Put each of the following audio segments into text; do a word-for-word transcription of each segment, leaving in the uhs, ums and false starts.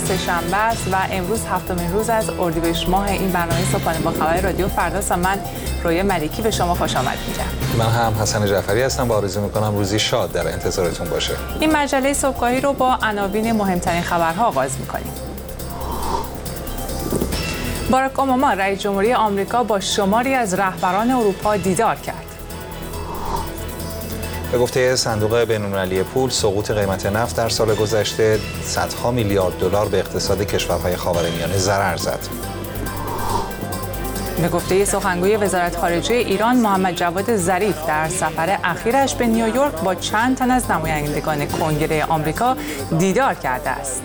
سه‌شنبه است و امروز هفتمین روز از اردیبهشت ماه. این برنامه صبحانه با خبر رادیو فرداست. من رویا ملکی به شما خوش آمد میگم. من هم حسن جعفری هستم. با آرزو میکنم روزی شاد در انتظارتون باشه. این مجله صبحگاهی رو با عناوین مهمترین خبرها آغاز میکنیم. باراک اوباما رئیس جمهوری آمریکا با شماری از رهبران اروپا دیدار کرد. به گفته صندوق بین‌المللی پول، سقوط قیمت نفت در سال گذشته صدها میلیارد دلار به اقتصاد کشورهای خاورمیانه ضرر زد. به گفته سخنگوی وزارت خارجه ایران محمد جواد ظریف در سفر اخیرش به نیویورک با چند تن از نمایندگان کنگره آمریکا دیدار کرده است.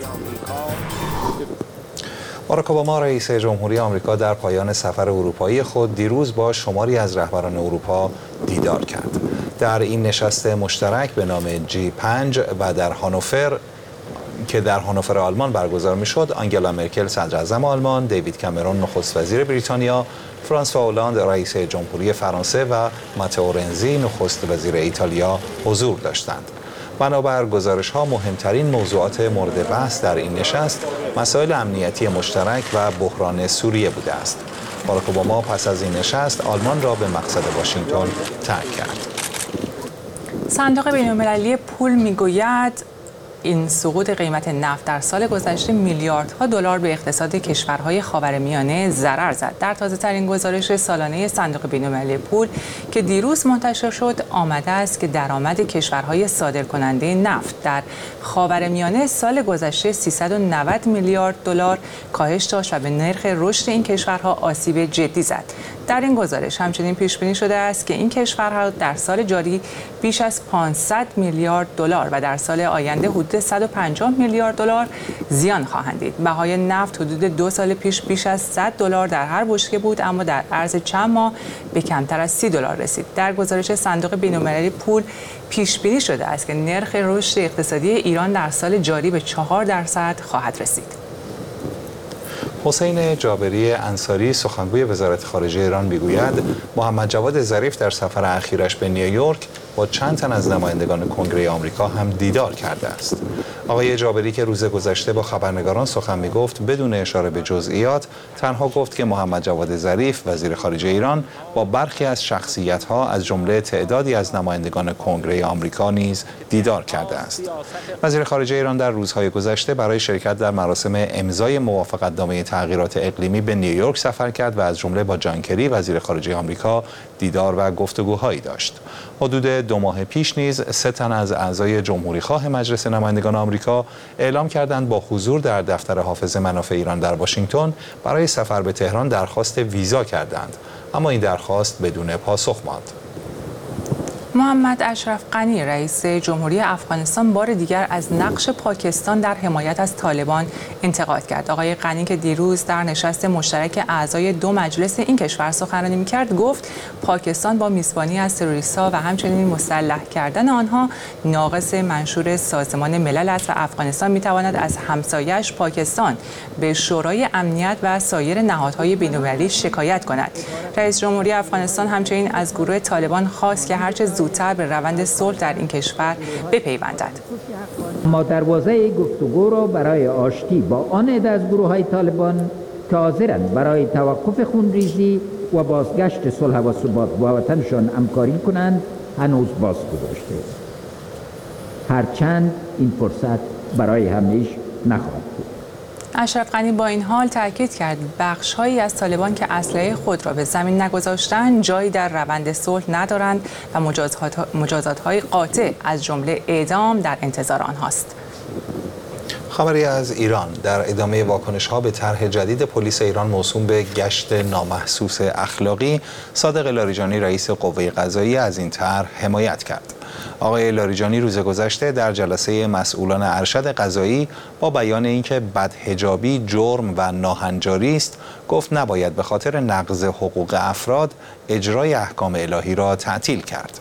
باراک اوباما رئیس جمهوری آمریکا در پایان سفر اروپایی خود دیروز با شماری از رهبران اروپا دیدار کرد. در این نشست مشترک به نام جی پنج و در هانوفر که در هانوفر آلمان برگزار میشد، آنگلا مرکل صدر اعظم آلمان، دیوید کامرون نخست وزیر بریتانیا، فرانسوا هولند رئیس جمهوری فرانسه و ماتئو رنزی نخست وزیر ایتالیا حضور داشتند. بنابر گزارش‌ها مهمترین موضوعات مورد بحث در این نشست مسائل امنیتی مشترک و بحران سوریه بوده است. باراک اوباما پس از این نشست آلمان را به مقصد واشنگتن ترک کرد. صندوق بین‌المللی پول میگوید این سقوط قیمت نفت در سال گذشته میلیاردها دلار به اقتصاد کشورهای خاورمیانه ضرر زد. در تازه‌ترین گزارش سالانه صندوق بین‌المللی پول که دیروز منتشر شد، آمده است که درآمد کشورهای صادرکننده نفت در خاورمیانه سال گذشته سیصد و نود میلیارد دلار کاهش داشت و به نرخ رشد این کشورها آسیب جدی زد. در این گزارش همچنین پیش بینی شده است که این کشورها در سال جاری بیش از پانصد میلیارد دلار و در سال آینده حدود صد و پنجاه میلیارد دلار زیان خواهند دید. بهای نفت حدود دو سال پیش بیش از صد دلار در هر بشکه بود، اما در عرض چند ماه به کمتر از سی دلار رسید. در گزارش صندوق بین‌المللی پول پیش بینی شده است که نرخ رشد اقتصادی ایران در سال جاری به چهار درصد خواهد رسید. حسین جابری انصاری سخنگوی وزارت خارجه ایران میگوید محمد جواد ظریف در سفر اخیرش به نیویورک با چند تن از نمایندگان کنگره آمریکا هم دیدار کرده است. آقای جابری که روز گذشته با خبرنگاران سخن میگفت بدون اشاره به جزئیات، تنها گفت که محمد جواد ظریف وزیر خارجه ایران با برخی از شخصیت‌ها از جمله تعدادی از نمایندگان کنگره آمریکا نیز دیدار کرده است. وزیر خارجه ایران در روزهای گذشته برای شرکت در مراسم امضای موافقتنامه تغییرات اقلیمی به نیویورک سفر کرد و از جمله با جان کری وزیر خارجه آمریکا دیدار و گفتگوهایی داشت. حدود دو ماه پیش نیز سه تن از اعضای جمهوری خواه مجلس نمایندگان آمریکا اعلام کردند با حضور در دفتر حافظ منافع ایران در واشنگتن برای سفر به تهران درخواست ویزا کردند، اما این درخواست بدون پاسخ ماند. محمد اشرف غنی رئیس جمهوری افغانستان بار دیگر از نقش پاکستان در حمایت از طالبان انتقاد کرد. آقای غنی که دیروز در نشست مشترک اعضای دو مجلس این کشور سخنرانی می‌کرد، گفت پاکستان با میزبانی از تروریست‌ها و همچنین مسلح کردن آنها ناقص منشور سازمان ملل است و افغانستان می‌تواند از همسایه‌اش پاکستان به شورای امنیت و سایر نهادهای بین‌المللی شکایت کند. رئیس جمهوری افغانستان همچنین از گروه طالبان خواست که هرچه زودتر به روند صلح در این کشور بپیوندد. ما دروازه گفتگو را برای آشتی با آن عده از گروه‌های طالبان که حاضرند برای توقف خونریزی و بازگشت صلح و ثبات با وطنشان همکاری کنند هنوز باز گذاشته. هرچند این فرصت برای همیشه نخواهد بود. اشرف غنی با این حال تاکید کرد بخش‌هایی از طالبان که اسلحه خود را به زمین نگذاشتند جایی در روند صلح ندارند و مجازات‌های قاطع از جمله اعدام در انتظار آنهاست. خبری از ایران. در ادامه واکنش‌ها به طرح جدید پلیس ایران موسوم به گشت نامحسوس اخلاقی، صادق لاریجانی رئیس قوه قضاییه از این طرح حمایت کرد. آقای لاریجانی روز گذشته در جلسه مسئولان ارشد قضایی با بیان اینکه بدحجابی جرم و ناهنجاری است، گفت نباید به خاطر نقض حقوق افراد اجرای احکام الهی را تعطیل کرد.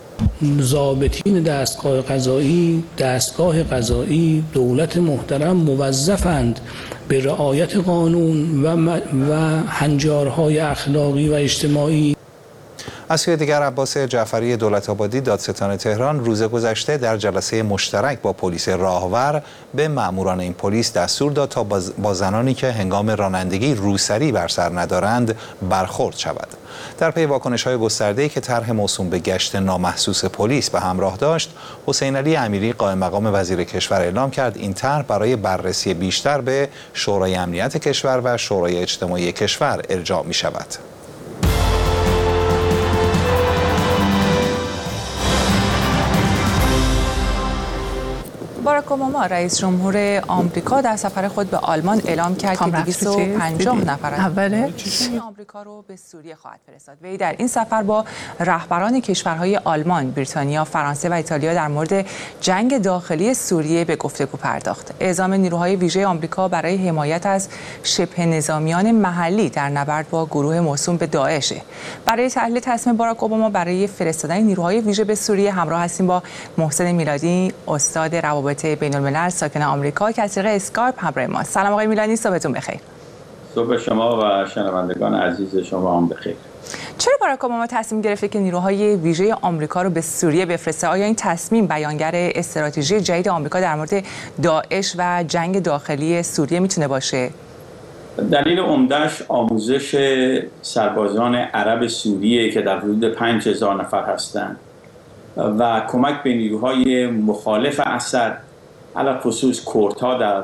ضابطین دستگاه قضایی، دستگاه قضایی، دولت محترم موظفند به رعایت قانون و, و هنجارهای اخلاقی و اجتماعی. از سوی دیگر عباس جعفری دولت‌آبادی دادستان تهران روز گذشته در جلسه مشترک با پلیس راهور به مأموران این پلیس دستور داد تا با زنانی که هنگام رانندگی روسری بر سر ندارند برخورد شود. در پی واکنش‌های گسترده‌ای که طرح موسوم به گشت نامحسوس پلیس به همراه داشت، حسین علی امیری قائم مقام وزیر کشور اعلام کرد این طرح برای بررسی بیشتر به شورای امنیت کشور و شورای اجتماعی کشور ارجاع می‌شود. باراک اوباما رئیس جمهور آمریکا در سفر خود به آلمان اعلام کرد که دویست و پنجاه نفر از آمریکا رو به سوریه خواهد فرستاد. وی در این سفر با رهبران کشورهای آلمان، بریتانیا، فرانسه و ایتالیا در مورد جنگ داخلی سوریه به گفتگو پرداخت. اعزام نیروهای ویژه آمریکا برای حمایت از شبه نظامیان محلی در نبرد با گروه موسوم به داعش. برای تحلیل تصمیم باراک اوباما برای فرستادن نیروهای ویژه به سوریه همراه هستیم با محسن میلادی، استاد روابط بین الملل ساکن آمریکا که از طریق اسکایپ همراه ما. سلام آقای میلانی، صبحتون بخیر. صبح شما و شنوندگان عزیز شما هم بخیر. چرا باراک اوباما تصمیم گرفته که نیروهای ویژه آمریکا رو به سوریه بفرسته؟ آیا این تصمیم بیانگر استراتژی جدید آمریکا در مورد داعش و جنگ داخلی سوریه میتونه باشه؟ دلیل عمده‌اش آموزش سربازان عرب سوریه که در حدود پنج هزار نفر هستند و کمک به نیروهای مخالف اسد، علاوه خصوص کردها در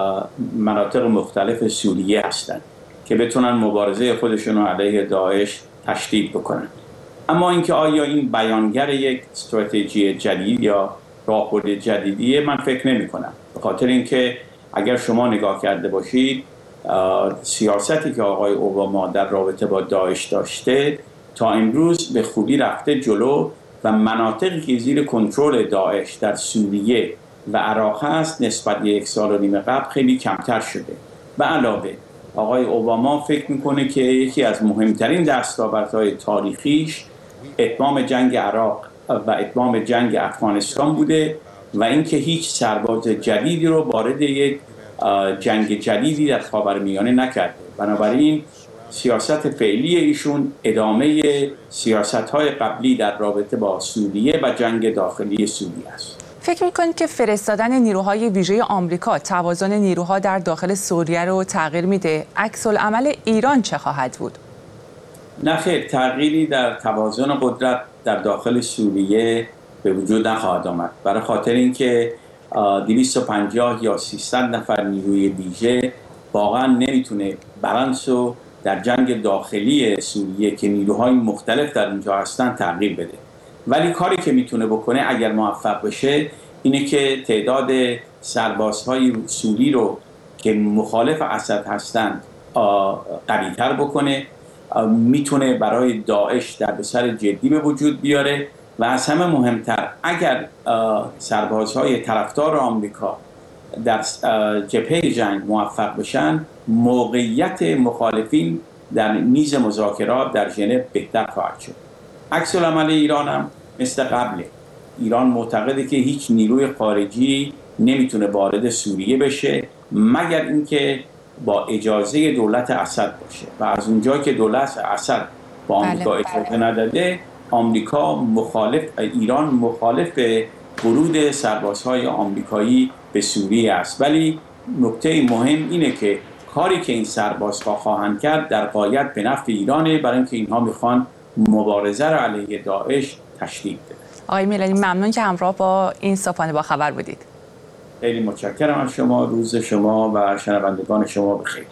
مناطق مختلف سوریه هستند که بتونن مبارزه خودشون رو علیه داعش تشدید بکنن. اما اینکه آیا این بیانگر یک استراتژی جدید یا راهبرد جدیدیه، من فکر نمی کنم. به خاطر اینکه اگر شما نگاه کرده باشید سیاستی که آقای اوباما در رابطه با داعش داشته تا امروز به خوبی رفته جلو و مناطقی که زیر کنترل داعش در سوریه و عراق هست نسبت به یک سال و نیم قبل خیلی کمتر شده. به علاوه آقای اوباما فکر میکنه که یکی از مهمترین دستاوردهای تاریخیش اتمام جنگ عراق و اتمام جنگ افغانستان بوده و اینکه هیچ سرباز جدیدی رو وارد یک جنگ جدیدی در خاورمیانه نکرده. بنابراین سیاست فعلی ایشون ادامه سیاست‌های قبلی در رابطه با سوریه و جنگ داخلی سوریه است. فکر می‌کنید که فرستادن نیروهای ویژه آمریکا توازن نیروها در داخل سوریه رو تغییر میده؟ عکس‌العمل ایران چه خواهد بود؟ نه خیر، تغییری در توازن قدرت در داخل سوریه به وجود نخواهد آمد. برای خاطر اینکه دویست و پنجاه یا سیصد نفر نیروی ویژه واقعا نمیتونه بالانس رو در جنگ داخلی سوریه که نیروهای مختلف در اینجا هستن تغییر بده. ولی کاری که میتونه بکنه اگر موفق بشه اینه که تعداد سربازهای سوری رو که مخالف اسد هستند قوی‌تر بکنه، میتونه برای داعش در بسر جدی به وجود بیاره و از همه مهمتر اگر سربازهای طرفدار آمریکا در جبهه جنگ موفق بشن، موقعیت مخالفین در میز مذاکرات در ژنو بهتر خواهد شد. عکس العمل ایران هم مثل قبله. ایران معتقده که هیچ نیروی خارجی نمیتونه وارد سوریه بشه مگر اینکه با اجازه دولت اسد باشه و از اونجا که دولت اسد با آمریکا اجازه نداده، آمریکا مخالف ایران مخالف ورود سربازهای آمریکایی به سوریه است. ولی نکته مهم اینه که کاری که این سربازها خواهند کرد در غایت به نفع ایرانه، برای اینکه اینها میخوان مبارزه را علیه داعش تشدید بده. آقای میلانی ممنون که همراه با این صبحانه با خبر بودید. خیلی متشکرم از شما. روز شما و شنوندگان شما بخیر.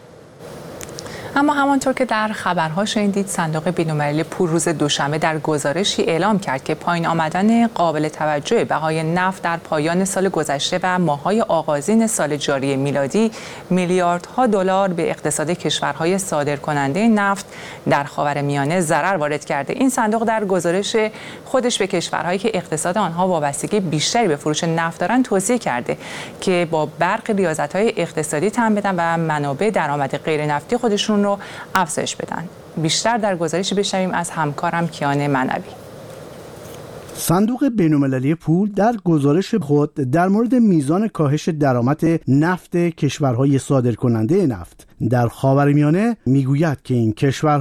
اما همانطور که در خبرها شنیدید، صندوق بین‌المللی پول روز دوشنبه در گزارشی اعلام کرد که پایین آمدن قابل توجه بهای نفت در پایان سال گذشته و ماه‌های آغازین سال جاری میلادی میلیاردها دلار به اقتصاد کشورهای صادرکننده نفت در خاورمیانه ضرر وارد کرده. این صندوق در گزارش خودش به کشورهایی که اقتصاد آنها وابستگی بیشتری به فروش نفت دارند توصیه کرده که با برخی ریاضت‌های اقتصادی تن بدن و منابع درآمد غیر نفتی خودشون رو افزایش بدن. بیشتر در گزارشی بشنویم از همکارم کیان منوی. صندوق بین‌المللی پول در گزارش خود در مورد میزان کاهش درآمد نفت کشورهای صادرکننده نفت در خاورمیانه میگوید که این کشورها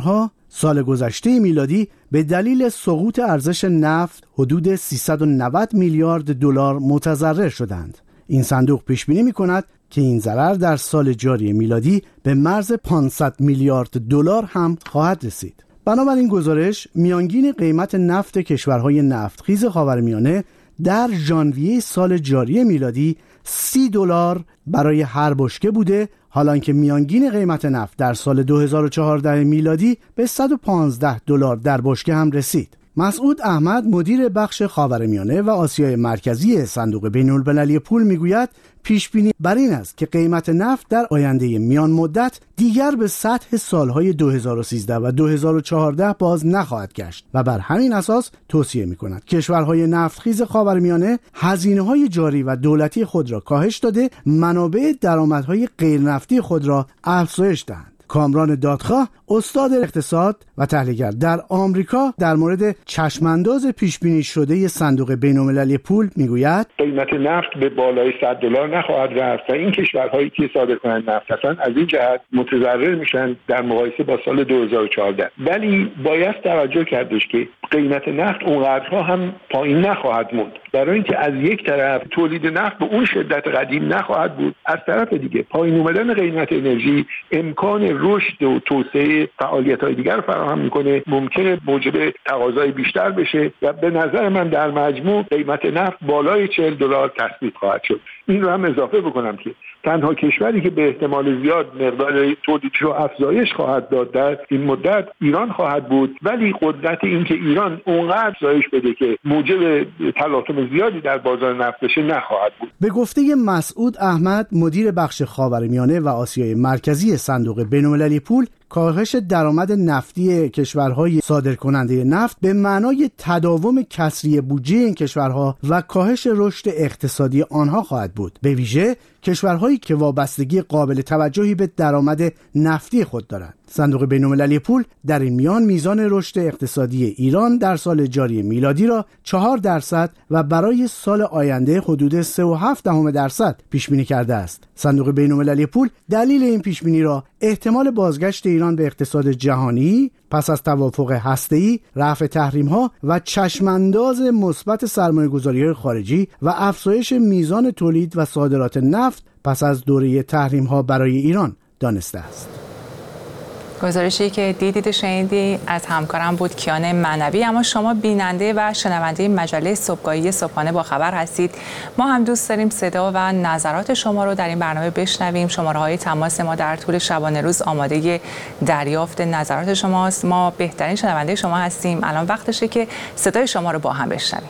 سال گذشته میلادی به دلیل سقوط ارزش نفت حدود سیصد و نود میلیارد دلار متضرر شدند. این صندوق پیش بینی می‌کند که این ضرر در سال جاری میلادی به مرز پانصد میلیارد دلار هم خواهد رسید. بنابراین گزارش میانگین قیمت نفت کشورهای نفتخیز خاورمیانه در ژانویه سال جاری میلادی سی دلار برای هر بشکه بوده، حالان که میانگین قیمت نفت در سال دو هزار و چهارده میلادی به صد و پانزده دلار در بشکه هم رسید. مسعود احمد مدیر بخش خاورمیانه و آسیای مرکزی صندوق بین‌المللی پول میگوید پیشبینی بر این است که قیمت نفت در آینده میان مدت دیگر به سطح سالهای دو هزار و سیزده و دو هزار و چهارده باز نخواهد گشت و بر همین اساس توصیه می‌کند کشورهای نفتخیز خاورمیانه هزینه‌های جاری و دولتی خود را کاهش داده، منابع درآمدهای غیر نفتی خود را افزایش دهند. کامران دادخواه استاد اقتصاد و تحلیلگر در آمریکا در مورد چشمانداز پیشبینی شده صندوق بین‌المللی پول میگوید قیمت نفت به بالای صد دلار نخواهد رفت و این کشورهایی که صادرکننده نفت هستند از این جهت متضرر میشن در مقایسه با سال دو هزار و چهارده. ولی باید توجه کردش که قیمت نفت اونقدرها هم پایین نخواهد موند، برای اینکه از یک طرف تولید نفت به اون شدت قدیم نخواهد بود، از طرف دیگه پایین اومدن قیمت انرژی امکان رشد و توسعه فعالیت‌های دیگر فراهم میکنه، ممکنه موجب تقاضای بیشتر بشه و به نظر من در مجموع قیمت نفت بالای چهل دلار تثبیت خواهد شد. این رو هم اضافه بکنم که تنها کشوری که به احتمال زیاد مقدار تولیدش رو افزایش خواهد داد در این مدت ایران خواهد بود، ولی قدرت این که ایران اونقدر افزایش بده که موجب تلاطم زیادی در بازار نفت بشه نخواهد بود. به گفته مسعود احمد مدیر بخش خاورمیانه و آسیای مرکزی صندوق بین‌المللی پول، کاهش درآمد نفتی کشورهای صادرکننده نفت به معنای تداوم کسری بودجه این کشورها و کاهش رشد اقتصادی آنها خواهد بود، به ویژه کشورهایی که وابستگی قابل توجهی به درآمد نفتی خود دارند. صندوق بین‌المللی پول در این میان میزان رشد اقتصادی ایران در سال جاری میلادی را چهار درصد و برای سال آینده حدود سه و هفت دهم درصد پیش بینی کرده است. صندوق بین‌المللی پول دلیل این پیش بینی را احتمال بازگشت ایران به اقتصاد جهانی پس از توافق هسته‌ای، رفع تحریم‌ها و چشمانداز مثبت سرمایه‌گذاری‌های خارجی و افزایش میزان تولید و صادرات نفت پس از دوره تحریم‌ها برای ایران دانسته است. گزارشی که دیدید شنیدی از همکارم بود کیان معنوی. اما شما بیننده و شنونده مجله صبحگاهی صبحانه با خبر هستید. ما هم دوست داریم صدا و نظرات شما رو در این برنامه بشنویم. شماره‌های تماس ما در طول شبانه روز آماده دریافت نظرات شماست. ما بهترین شنونده شما هستیم. الان وقتشه که صدای شما رو با هم بشنویم.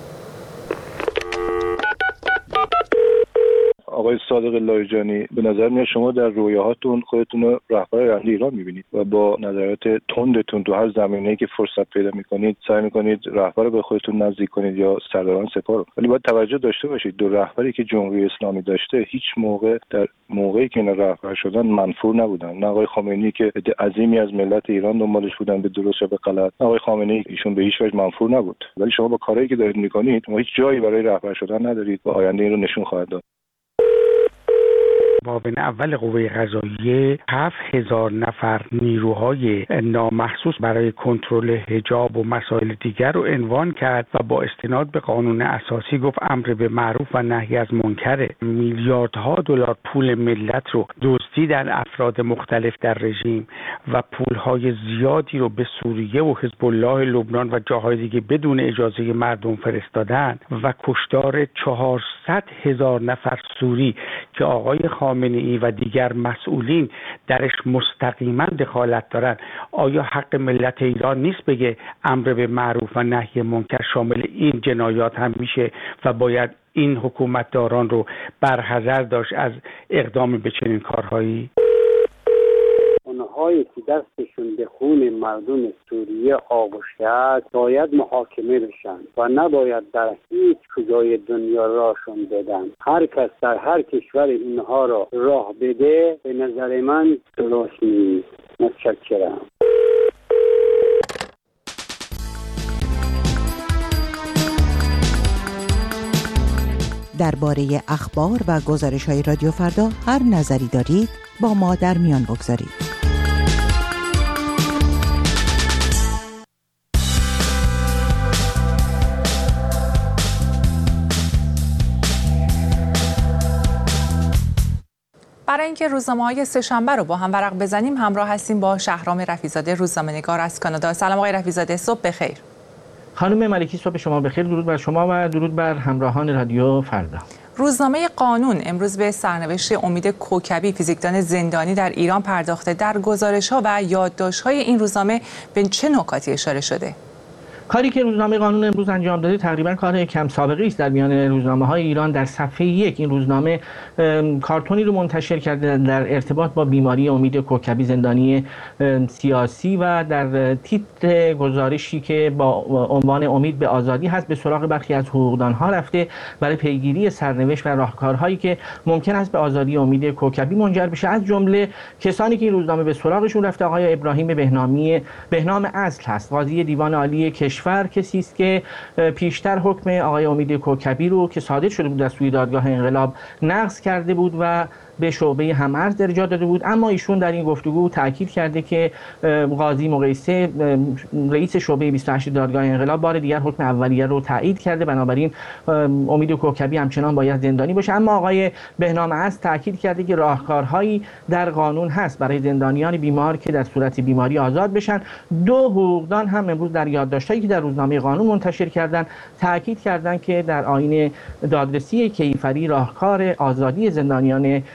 آقای صادق لاریجانی، به نظر میاد شما در رویاهاتون خودتون رو رهبر آینده ایران میبینید و با نظرات تندتون تو هر زمینه‌ای که فرصت پیدا میکنید سعی میکنید رهبر رو به خودتون نزدیک کنید یا سرداران سپاه رو. ولی باید توجه داشته باشید دو رهبری که جمهوری اسلامی داشته هیچ موقع در موقعی که اینا رهبر شدن منفور نبودن. نه آقای خامنه‌ای که عظیمی از ملت ایران دنبالش بودن به درست یا به غلط، نه آقای خامنه‌ای ایشون به هیچ وجه منفور نبود. ولی شما با کارهایی که دارید میکنید شما هیچ جایی برای رهبر شدن ندارید و آینده این رو نشون خواهد داد. معاون اول قوه قضاییه هفت هزار نفر نیروهای نامحسوس برای کنترل حجاب و مسائل دیگر رو عنوان کرد و با استناد به قانون اساسی گفت امر به معروف و نهی از منکره. میلیاردها دلار پول ملت رو دزدیدن افراد مختلف در رژیم و پولهای زیادی رو به سوریه و حزب الله لبنان و جاهای دیگه بدون اجازه مردم فرستادن و کشتار چهارصد هزار نفر سوری که آقای خامنه‌ای و دیگر مسئولین درش مستقیما دخالت دارن. آیا حق ملت ایران نیست بگه امر به معروف و نهی منکر شامل این جنایات هم میشه و باید این حکومتداران رو برحذر داشت از اقدام به چنین کارهایی؟ اونهایی که دستشون به خون مردم سوریه آغشته است باید محاکمه بشن و نباید در هیچ کجای دنیا راهشون بدن. هر کس در هر کشور اینها را راه بده به نظر من درست نیست. متشکرم. درباره اخبار و گزارش‌های رادیو فردا هر نظری دارید با ما در میان بگذارید. اینکه روزنامه‌های سه‌شنبه رو با هم ورق بزنیم همراه هستیم با شهرام رفیع‌زاده، روزنامه‌نگار از کانادا. سلام آقای رفیع‌زاده، صبح بخیر. خانم ملکی، صبح شما بخیر. درود بر شما و درود بر همراهان رادیو فردا. روزنامه قانون امروز به سرنوشت امید کوکبی، فیزیکدان زندانی در ایران پرداخته. در گزارش‌ها و یادداشت‌های این روزنامه به چه نکاتی اشاره شده؟ کاری که روزنامه قانون امروز انجام داده تقریبا کار کم سابقه است در میان روزنامه‌های ایران. در صفحه یک این روزنامه کارتونی رو منتشر کرده در ارتباط با بیماری امید کوکبی، زندانی سیاسی، و در تیتر گزارشی که با عنوان امید به آزادی هست به سراغ برخی از حقوقدان‌ها رفته برای پیگیری سرنوشت و راهکارهایی که ممکن است به آزادی امید کوکبی منجر بشه. از جمله کسانی که این روزنامه به سراغشون رفته آقای ابراهیم بهنامی بهنام اصل هست، قاضی دیوان عالی کشور، کسی است که پیشتر حکم آقای امید کوکبی رو که صادر شده بود از سوی دادگاه انقلاب نقض کرده بود و به شعبه هم‌ارز ارجاع داده بود، اما ایشون در این گفتگو تاکید کرده که قاضی مقیسه، رئیس شعبه بیست و هشت دادگاه انقلاب، بار دیگر حکم اولیه رو تایید کرده، بنابراین امید کوکبی همچنان باید زندانی باشه. اما آقای بهنام اصل تاکید کرده که راهکارهایی در قانون هست برای زندانیان بیمار که در صورت بیماری آزاد بشن. دو حقوقدان هم امروز در یادداشتایی که در روزنامه قانون منتشر کردند تاکید کردند که در آیین دادرسی کیفری راهکار آزادی زندانیان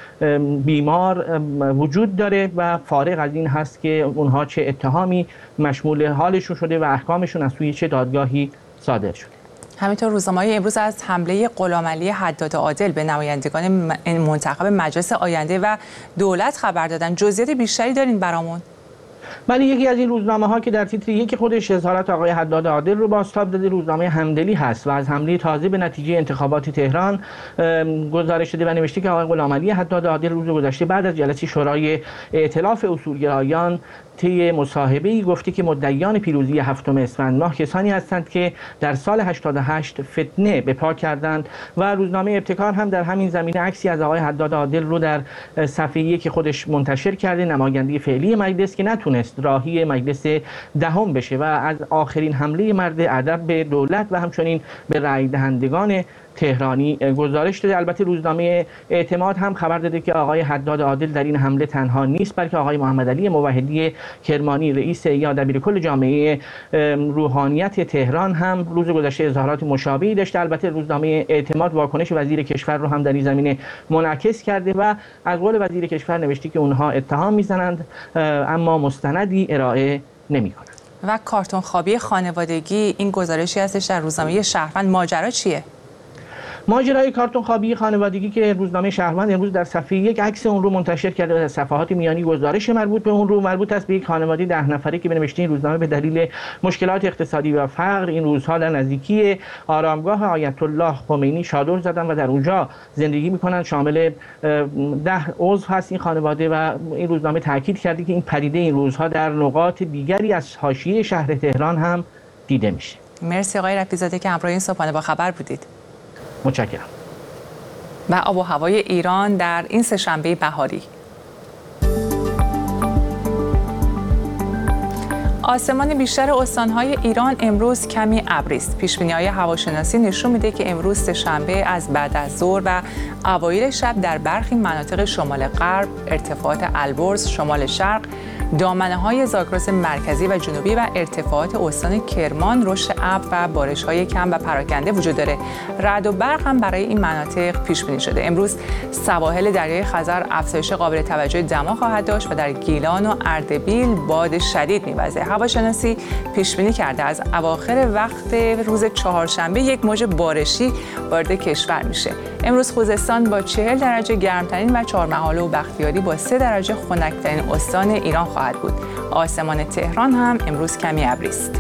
بیمار وجود داره و فارغ از این هست که اونها چه اتهامی مشمول حالشون شده و احکامشون از سوی چه دادگاهی صادر شده. همینطور روزنامه‌های امروز از حمله غلامعلی حداد عادل به نمایندگان منتخب مجلس آینده و دولت خبر دادن. جزئیات بیشتری دارین برامون؟ ولی یکی از این روزنامه ها که در تیتر یک خودش اظهارات آقای حداد عادل رو بازتاب داده روزنامه همدلی هست و از حمله تازه به نتیجه انتخابات تهران گزارش شده و نوشته که آقای غلامعلی حداد عادل روز گذشته بعد از جلسه شورای ائتلاف اصولگرایان طی مصاحبه‌ای گفته که مدعیان پیروزی هفتم اسفند ماه کسانی هستند که در سال هشتاد و هشت فتنه به پا کردند و روزنامه ابتکار هم در همین زمینه عکسی از آقای حداد عادل رو در صفحه یک خودش منتشر کرده، نماینده فعلی مجلس که نتونست راهی مجلس دهم بشه و از آخرین حمله مرد ادب به دولت و همچنین به رای دهندگان تهرانی گزارش داده. البته روزنامه اعتماد هم خبر داده که آقای حداد عادل در این حمله تنها نیست، بلکه آقای محمد علی موحدی کرمانی، رئیس یا دبیرکل جامعه روحانیت تهران، هم روز گذشته اظهارات مشابهی داشته. البته روزنامه اعتماد واکنش وزیر کشور رو هم در این زمینه منعکس کرده و از قول وزیر کشور نوشته که اونها اتهام میزنند اما مستندی ارائه نمیکنند. و کارتون خوابی خانوادگی، این گزارشی هستش در روزنامه شهروند. ماجرا چیه؟ ماجرای کارتون خوابی خانوادگی که روزنامه شهروند امروز در صفحه یک عکس اون رو منتشر کرده و در صفحات میانی گزارش مربوط به اون رو مربوط است به یک خانواده ده نفره که به نوشته این روزنامه به دلیل مشکلات اقتصادی و فقر این روزها در نزدیکی آرامگاه آیت الله خمینی چادر زدن و در اونجا زندگی میکنن. شامل ده عضو هست این خانواده و این روزنامه تاکید کرده که این پدیده این روزها در نقاط دیگری از حاشیه شهر تهران هم دیده میشه. مرسی آقای رفیع‌زاده که همراه این صبحانه با خبر بودید. متشکرم. و آب و هوای ایران در این سه‌شنبه بهاری. آسمان بیشتر استان‌های ایران امروز کمی ابری است. پیش‌بینی‌های هواشناسی نشون میده که امروز سه‌شنبه از بعد از ظهر و اوایل شب در برخی مناطق شمال غرب، ارتفاعات البرز، شمال شرق، دامنه‌های زاگرس مرکزی و جنوبی و ارتفاعات استان کرمان رشد ابر و بارش‌های کم و پراکنده وجود داره. رعد و برق هم برای این مناطق پیش بینی شده. امروز سواحل دریای خزر افزایش قابل توجه دما خواهد داشت و در گیلان و اردبیل باد شدید می‌وزه. هواشناسی پیش بینی کرده از اواخر وقت روز چهارشنبه یک موج بارشی وارد کشور میشه. امروز خوزستان با چهل درجه گرمترین و چهارمحاله و بختیاری با سه درجه خنک‌ترین استان ایران خواهد بود. آسمان تهران هم امروز کمی ابری است.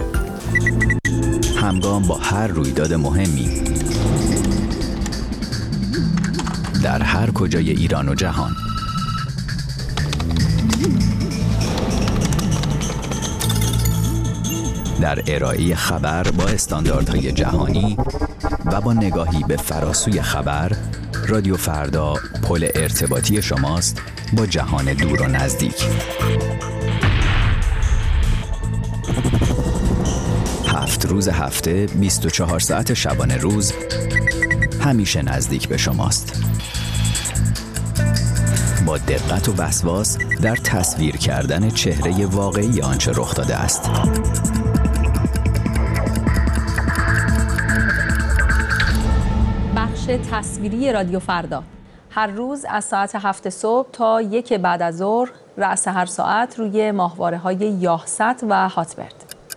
همگام با هر رویداد مهمی در هر کجای ایران و جهان، در ارائه خبر با استانداردهای جهانی و با نگاهی به فراسوی خبر، رادیو فردا پل ارتباطی شماست با جهان دور و نزدیک. هفت روز هفته، بیست و چهار ساعت شبانه روز، همیشه نزدیک به شماست. با دقت و وسواس در تصویر کردن چهره واقعی آنچه رخ داده است. بخش تصویری رادیو فردا هر روز از ساعت هفت صبح تا یک بعد از ظهر، رأس هر ساعت روی ماهواره‌های یاهست و هاتبرد.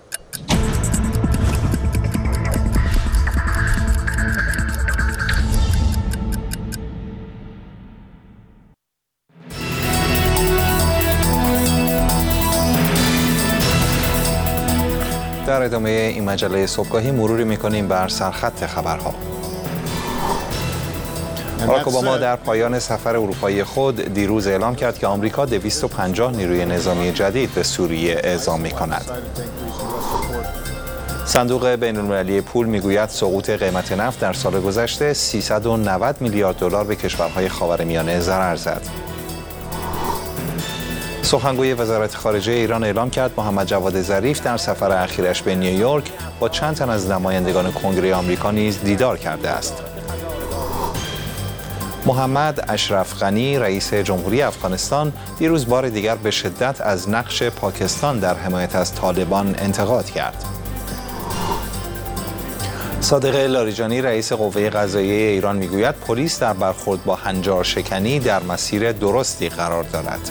در ادامه این مجله صبحگاهی مروری می‌کنیم بر سرخط خبرها. باراک اوباما در پایان سفر اروپایی خود دیروز اعلام کرد که آمریکا دویست و پنجاه نیروی نظامی جدید به سوریه اعزام می‌کند. صندوق بین‌المللی پول میگوید سقوط قیمت نفت در سال گذشته سیصد و نود میلیارد دلار به کشورهای خاورمیانه ضرر زد. سخنگوی وزارت خارجه ایران اعلام کرد محمد جواد ظریف در سفر اخیرش به نیویورک با چند تن از نمایندگان کنگره آمریکا نیز دیدار کرده است. محمد اشرف غنی رئیس جمهوری افغانستان دیروز بار دیگر به شدت از نقش پاکستان در حمایت از طالبان انتقاد کرد. صادق لاریجانی رئیس قوه قضاییه ایران میگوید پلیس در برخورد با هنجار شکنی در مسیر درستی قرار دارد.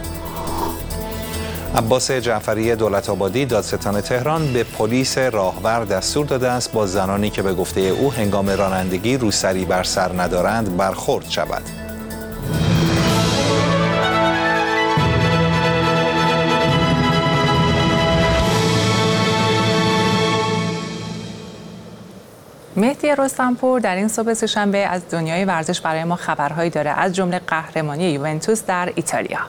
عباس جعفری دولت‌آبادی دادستان تهران به پلیس راهور دستور داده است با زنانی که به گفته او هنگام رانندگی روسری بر سر ندارند برخورد شود. مهدی رستمپور در این صبح سه‌شنبه از دنیای ورزش برای ما خبرهایی داره، از جمله قهرمانی یوونتوس در ایتالیا.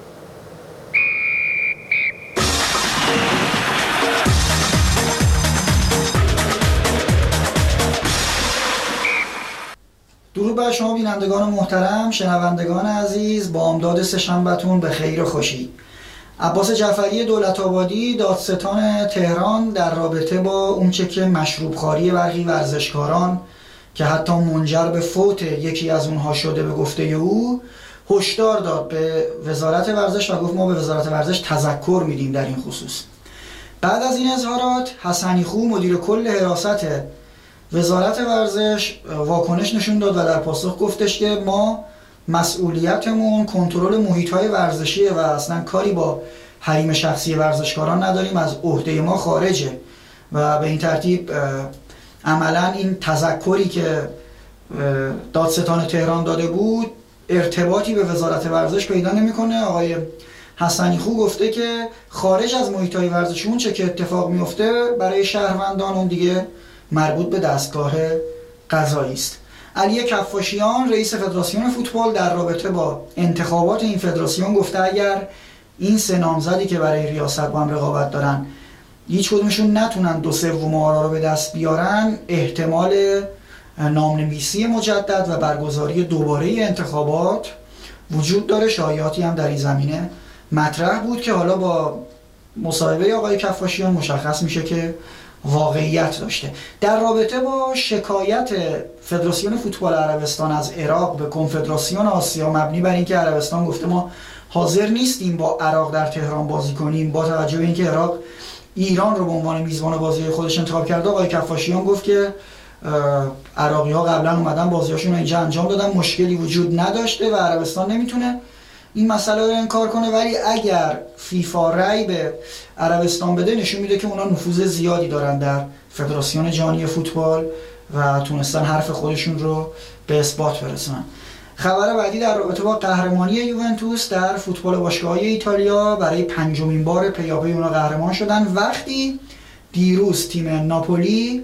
درود بر شما بینندگان محترم، شنوندگان عزیز، بامداد سه‌شنبه‌تون به خیر و خوشی. عباس جعفری دولت‌آبادی دادستان تهران در رابطه با اونچه که مشروبخواری برخی ورزشکاران که حتی منجر به فوت یکی از اونها شده به گفته او، هشدار داد به وزارت ورزش و گفت ما به وزارت ورزش تذکر میدیم در این خصوص. بعد از این اظهارات حسنی خو مدیر کل حراست وزارت ورزش واکنش نشون داد و در پاسخ گفتش که ما مسئولیتمون کنترل محیط‌های ورزشیه و اصلا کاری با حریم شخصی ورزشکاران نداریم، از عهده ما خارجه و به این ترتیب عملا این تذکری که دادستان تهران داده بود ارتباطی به وزارت ورزش پیدا نمی‌کنه. آقای حسنی خو گفته که خارج از محیط‌های ورزشی اون چه که اتفاق میفته برای شهروندان اون دیگه مربوط به دستگاه قضایی است. علی کفاشیان رئیس فدراسیون فوتبال در رابطه با انتخابات این فدراسیون گفته اگر این سه نامزدی که برای ریاست با هم رقابت دارن هیچ کدومشون نتونن دو سوم آرا رو به دست بیارن، احتمال نامنویسی مجدد و برگزاری دوباره انتخابات وجود داره. شایعاتی هم در این زمینه مطرح بود که حالا با مصاحبه آقای کفاشیان مشخص میشه که واقعیت داشته. در رابطه با شکایت فدراسیون فوتبال عربستان از عراق به کنفدراسیون آسیا مبنی بر اینکه عربستان گفته ما حاضر نیستیم با عراق در تهران بازی کنیم با توجه به اینکه عراق ایران رو به عنوان میزبان بازی خودش انتخاب کرده، آقای کفاشیان گفت که عراقی‌ها قبلا اومدن بازیاشون رو اینجا انجام دادن، مشکلی وجود نداشته و عربستان نمیتونه این مسئله رو انکار کنه، ولی اگر فیفا رأی به عربستان بده نشون میده که اونا نفوذ زیادی دارن در فدراسیون جهانی فوتبال و تونستن حرف خودشون رو به اثبات برسونن. خبر بعدی در رابطه با قهرمانی یوونتوس در فوتبال باشگاه‌های ایتالیا، برای پنجمین بار پیاپی اونا قهرمان شدن وقتی دیروز تیم ناپولی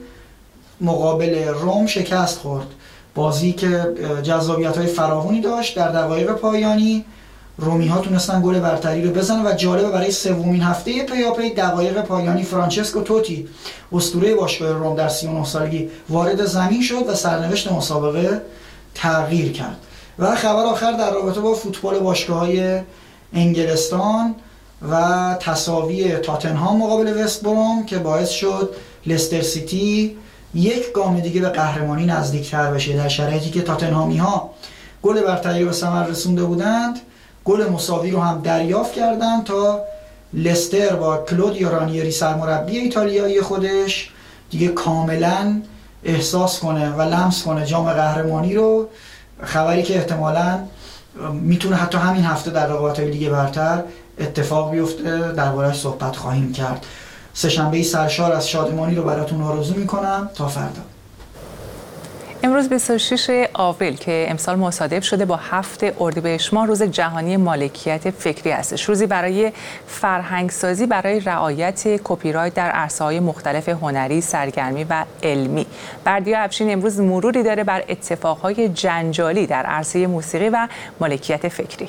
مقابل روم شکست خورد. بازی که جذابیت‌های فراوانی داشت، در دقایق پایانی رومی ها تونستن گل برتری رو بزنن و جالبه برای سومین هفته پیاپی دقایق پایانی فرانچسکو توتی اسطوره باشگاه روم در سی و نه سالگی وارد زمین شد و سرنوشت مسابقه تغییر کرد. و خبر آخر در رابطه با فوتبال باشگاه‌های انگلستان و تساوی تاتنهام مقابل وست بروم که باعث شد لستر سیتی یک گام دیگه به قهرمانی نزدیکتر بشه، در شرایطی که تاتنهامی ها گل برتری رو به ثمر رسونده بودند گل مساوی رو هم دریافت کردن تا لستر با کلودیو رانیری سرمربی ایتالیایی خودش دیگه کاملا احساس کنه و لمس کنه جام قهرمانی رو، خبری که احتمالاً میتونه حتی همین هفته در رقابت‌های لیگ برتر اتفاق بیفته، درباره‌اش صحبت خواهیم کرد. سه‌شنبه سرشار از شادمانی رو براتون آرزو میکنم تا فردا. امروز بیست و شش آوریل که امسال مصادف شده با هفت اردیبهشت ماه روز جهانی مالکیت فکری هستش. روزی برای فرهنگسازی برای رعایت کپی رایت در عرصه‌های مختلف هنری، سرگرمی و علمی. بردیا افشین امروز مروری داره بر اتفاقهای جنجالی در عرصه موسیقی و مالکیت فکری.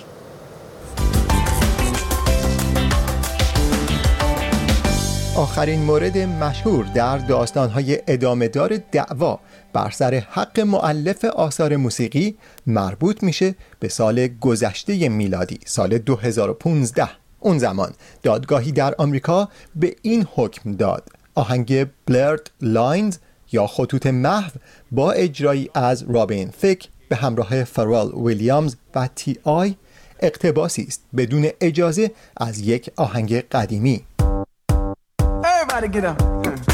آخرین مورد مشهور در داستان‌های ادامه‌دار دعوا بر سر حق مؤلف آثار موسیقی مربوط میشه به سال گذشته میلادی، سال دو هزار و پانزده. اون زمان دادگاهی در آمریکا به این حکم داد: آهنگ بلرد لاینز یا خطوط محو با اجرایی از رابین ثیک به همراه فرال ویلیامز و تی آی اقتباسی است بدون اجازه از یک آهنگ قدیمی. Everybody get up.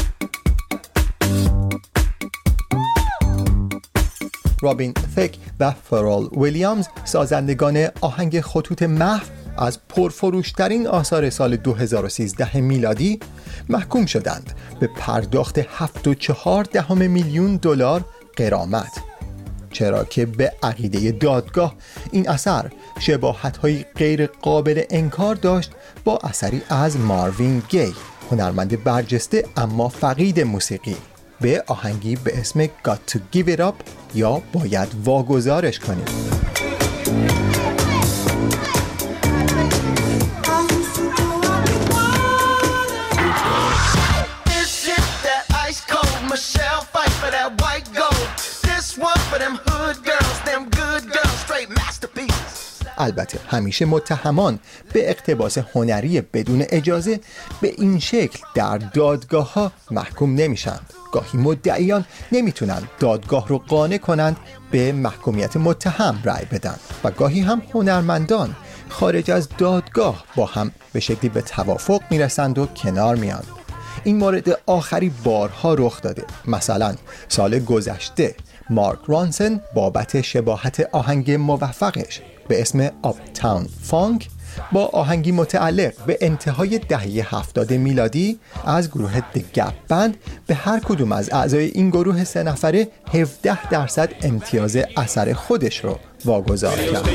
رابین ثیک و فرال ویلیامز سازندگان آهنگ خطوط محو از پرفروشترین آثار سال دو هزار و سیزده میلادی محکوم شدند به پرداخت هفت و چهار دهم میلیون دلار غرامت، چرا که به عقیده دادگاه این اثر شباهت‌های غیر قابل انکار داشت با اثری از ماروین گی، هنرمند برجسته اما فقید موسیقی، به آهنگی به اسم Got to Give It Up یا باید واگذارش کنیم. البته همیشه متهمان به اقتباس هنری بدون اجازه به این شکل در دادگاه ها محکوم نمیشند. گاهی مدعیان نمیتونن دادگاه رو قانع کنند به محکومیت متهم رأی بدن و گاهی هم هنرمندان خارج از دادگاه با هم به شکلی به توافق میرسند و کنار میان. این مورد آخری بارها رخ داده. مثلا سال گذشته مارک رانسن بابت شباهت آهنگ موفقش به اسم آپتاون فانک با آهنگی متعلق به انتهای دهه هفتاد میلادی از گروه د گپ بند به هر کدوم از اعضای این گروه سه نفره هفده درصد امتیاز اثر خودش رو واگذار کرد.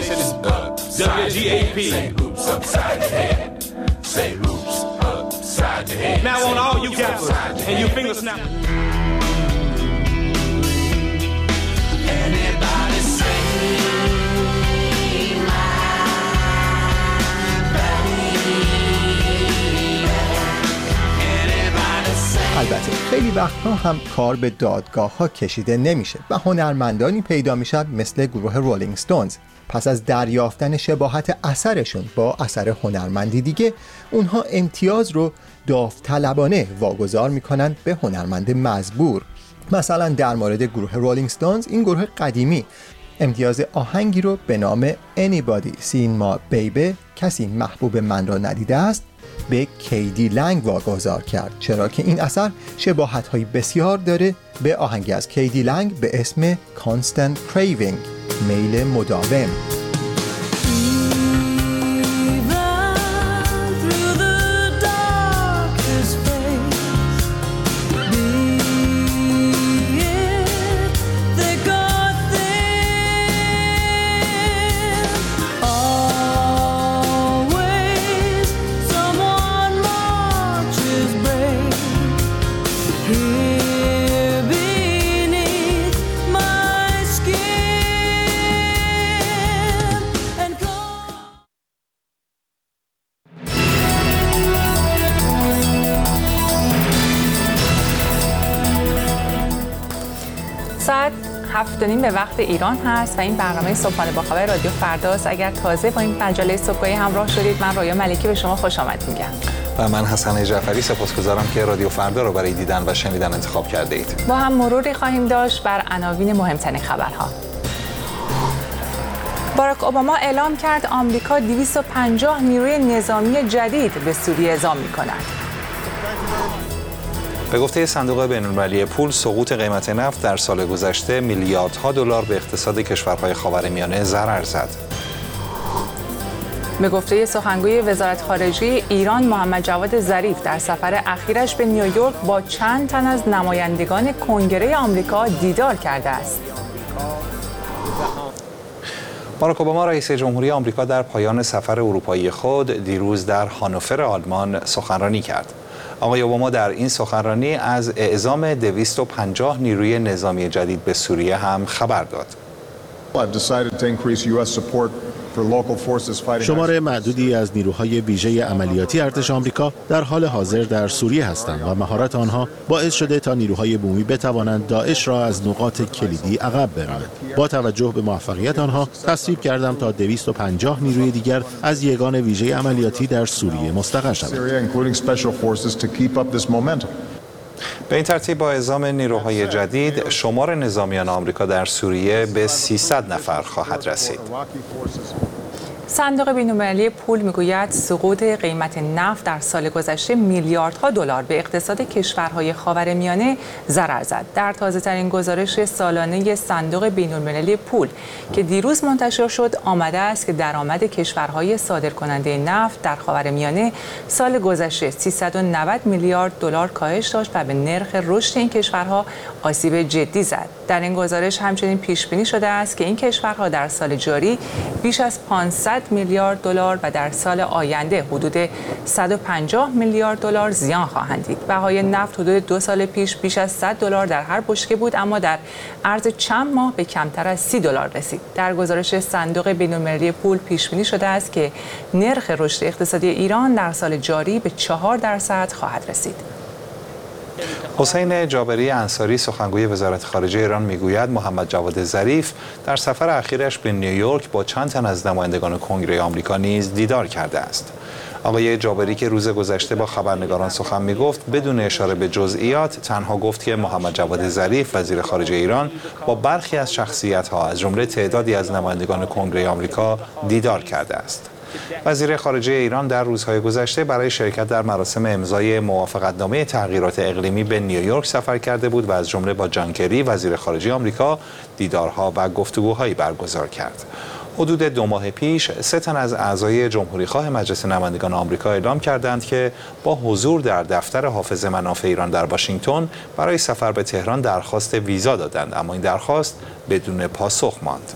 البته خیلی وقتها هم کار به دادگاه ها کشیده نمیشه و هنرمندانی پیدا میشن مثل گروه رولینگ ستونز. پس از دریافتن شباهت اثرشون با اثر هنرمندی دیگه، اونها امتیاز رو داوطلبانه واگذار میکنن به هنرمند مزبور. مثلا در مورد گروه رولینگ ستونز، این گروه قدیمی امتیاز آهنگی رو به نام Anybody Seen My Baby، کسی محبوب من را ندیده است، به کیدی لنگ واگذار کرد، چرا که این اثر شباهت‌های بسیار داره به آهنگی از کیدی لنگ به اسم Constant Craving، میل مداوم. هفت و نیم به وقت ایران هست و این برنامه صبحانه با خبر رادیو فرداست. اگر تازه با این مجله صبحگاهی همراه شدید، من رویا ملکی به شما خوش آمد میگم. و من حسن جعفری سپاسگزارم که رادیو فردا رو برای دیدن و شنیدن انتخاب کرده اید. با هم مروری خواهیم داشت بر عناوین مهمترین خبرها. باراک اوباما اعلام کرد آمریکا دویست و پنجاه نیروی نظامی جدید به سوریه اعزام می‌کند. به گفته صندوق بین‌المللی پول، سقوط قیمت نفت در سال گذشته میلیاردها دلار به اقتصاد کشورهای خاورمیانه ضرر زد. به گفته سخنگوی وزارت خارجه ایران محمد جواد ظریف در سفر اخیرش به نیویورک با چند تن از نمایندگان کنگره آمریکا دیدار کرده است. باراک اوباما رئیس جمهوری آمریکا در پایان سفر اروپایی خود دیروز در هانوفر آلمان سخنرانی کرد. آقای اوباما در این سخنرانی از اعزام دویست و پنجاه نیروی نظامی جدید به سوریه هم خبر داد. شمار معدودی از نیروهای ویژه عملیاتی ارتش آمریکا در حال حاضر در سوریه هستند و مهارت آنها باعث شده تا نیروهای بومی بتوانند داعش را از نقاط کلیدی عقب برانند. با توجه به موفقیت آنها تصویب کردم تا دویست و پنجاه نیروی دیگر از یگان ویژه عملیاتی در سوریه مستقر شوند. به این ترتیب با اعزام نیروهای جدید شمار نظامیان آمریکا در سوریه به سیصد نفر خواهد رسید. صندوق بین‌المللی پول میگوید سقوط قیمت نفت در سال گذشته میلیاردها دلار به اقتصاد کشورهای خاورمیانه ضرر زد. در تازه‌ترین گزارش سالانه صندوق بین‌المللی پول که دیروز منتشر شد آمده است که درآمد کشورهای صادرکننده نفت در خاورمیانه سال گذشته سیصد و نود میلیارد دلار کاهش داشت و به نرخ رشد این کشورها آسیب جدی زد. در این گزارش همچنین پیش بینی شده است که این کشورها در سال جاری بیش از پانصد میلیارد دلار و در سال آینده حدود صد و پنجاه میلیارد دلار زیان خواهند دید. بهای نفت حدود دو سال پیش بیش از صد دلار در هر بشکه بود، اما در عرض چند ماه به کمتر از سی دلار رسید. در گزارش صندوق بین‌المللی پول پیش بینی شده است که نرخ رشد اقتصادی ایران در سال جاری به چهار درصد خواهد رسید. حسین جابری انصاری سخنگوی وزارت خارجه ایران میگوید محمد جواد ظریف در سفر اخیرش به نیویورک با چند تن از نمایندگان کنگره آمریکا نیز دیدار کرده است. آقای جابری که روز گذشته با خبرنگاران سخن میگفت بدون اشاره به جزئیات تنها گفت که محمد جواد ظریف وزیر خارجه ایران با برخی از شخصیت‌ها از جمله تعدادی از نمایندگان کنگره آمریکا دیدار کرده است. وزیر خارجه ایران در روزهای گذشته برای شرکت در مراسم امضای موافقتنامه تغییرات اقلیمی به نیویورک سفر کرده بود و از جمله با جان کری وزیر خارجه آمریکا دیدارها و گفتگوهایی برگزار کرد. حدود دو ماه پیش سه تن از اعضای جمهوریخواه مجلس نمایندگان آمریکا اعلام کردند که با حضور در دفتر حافظ منافع ایران در واشنگتن برای سفر به تهران درخواست ویزا دادند، اما این درخواست بدون پاسخ ماند.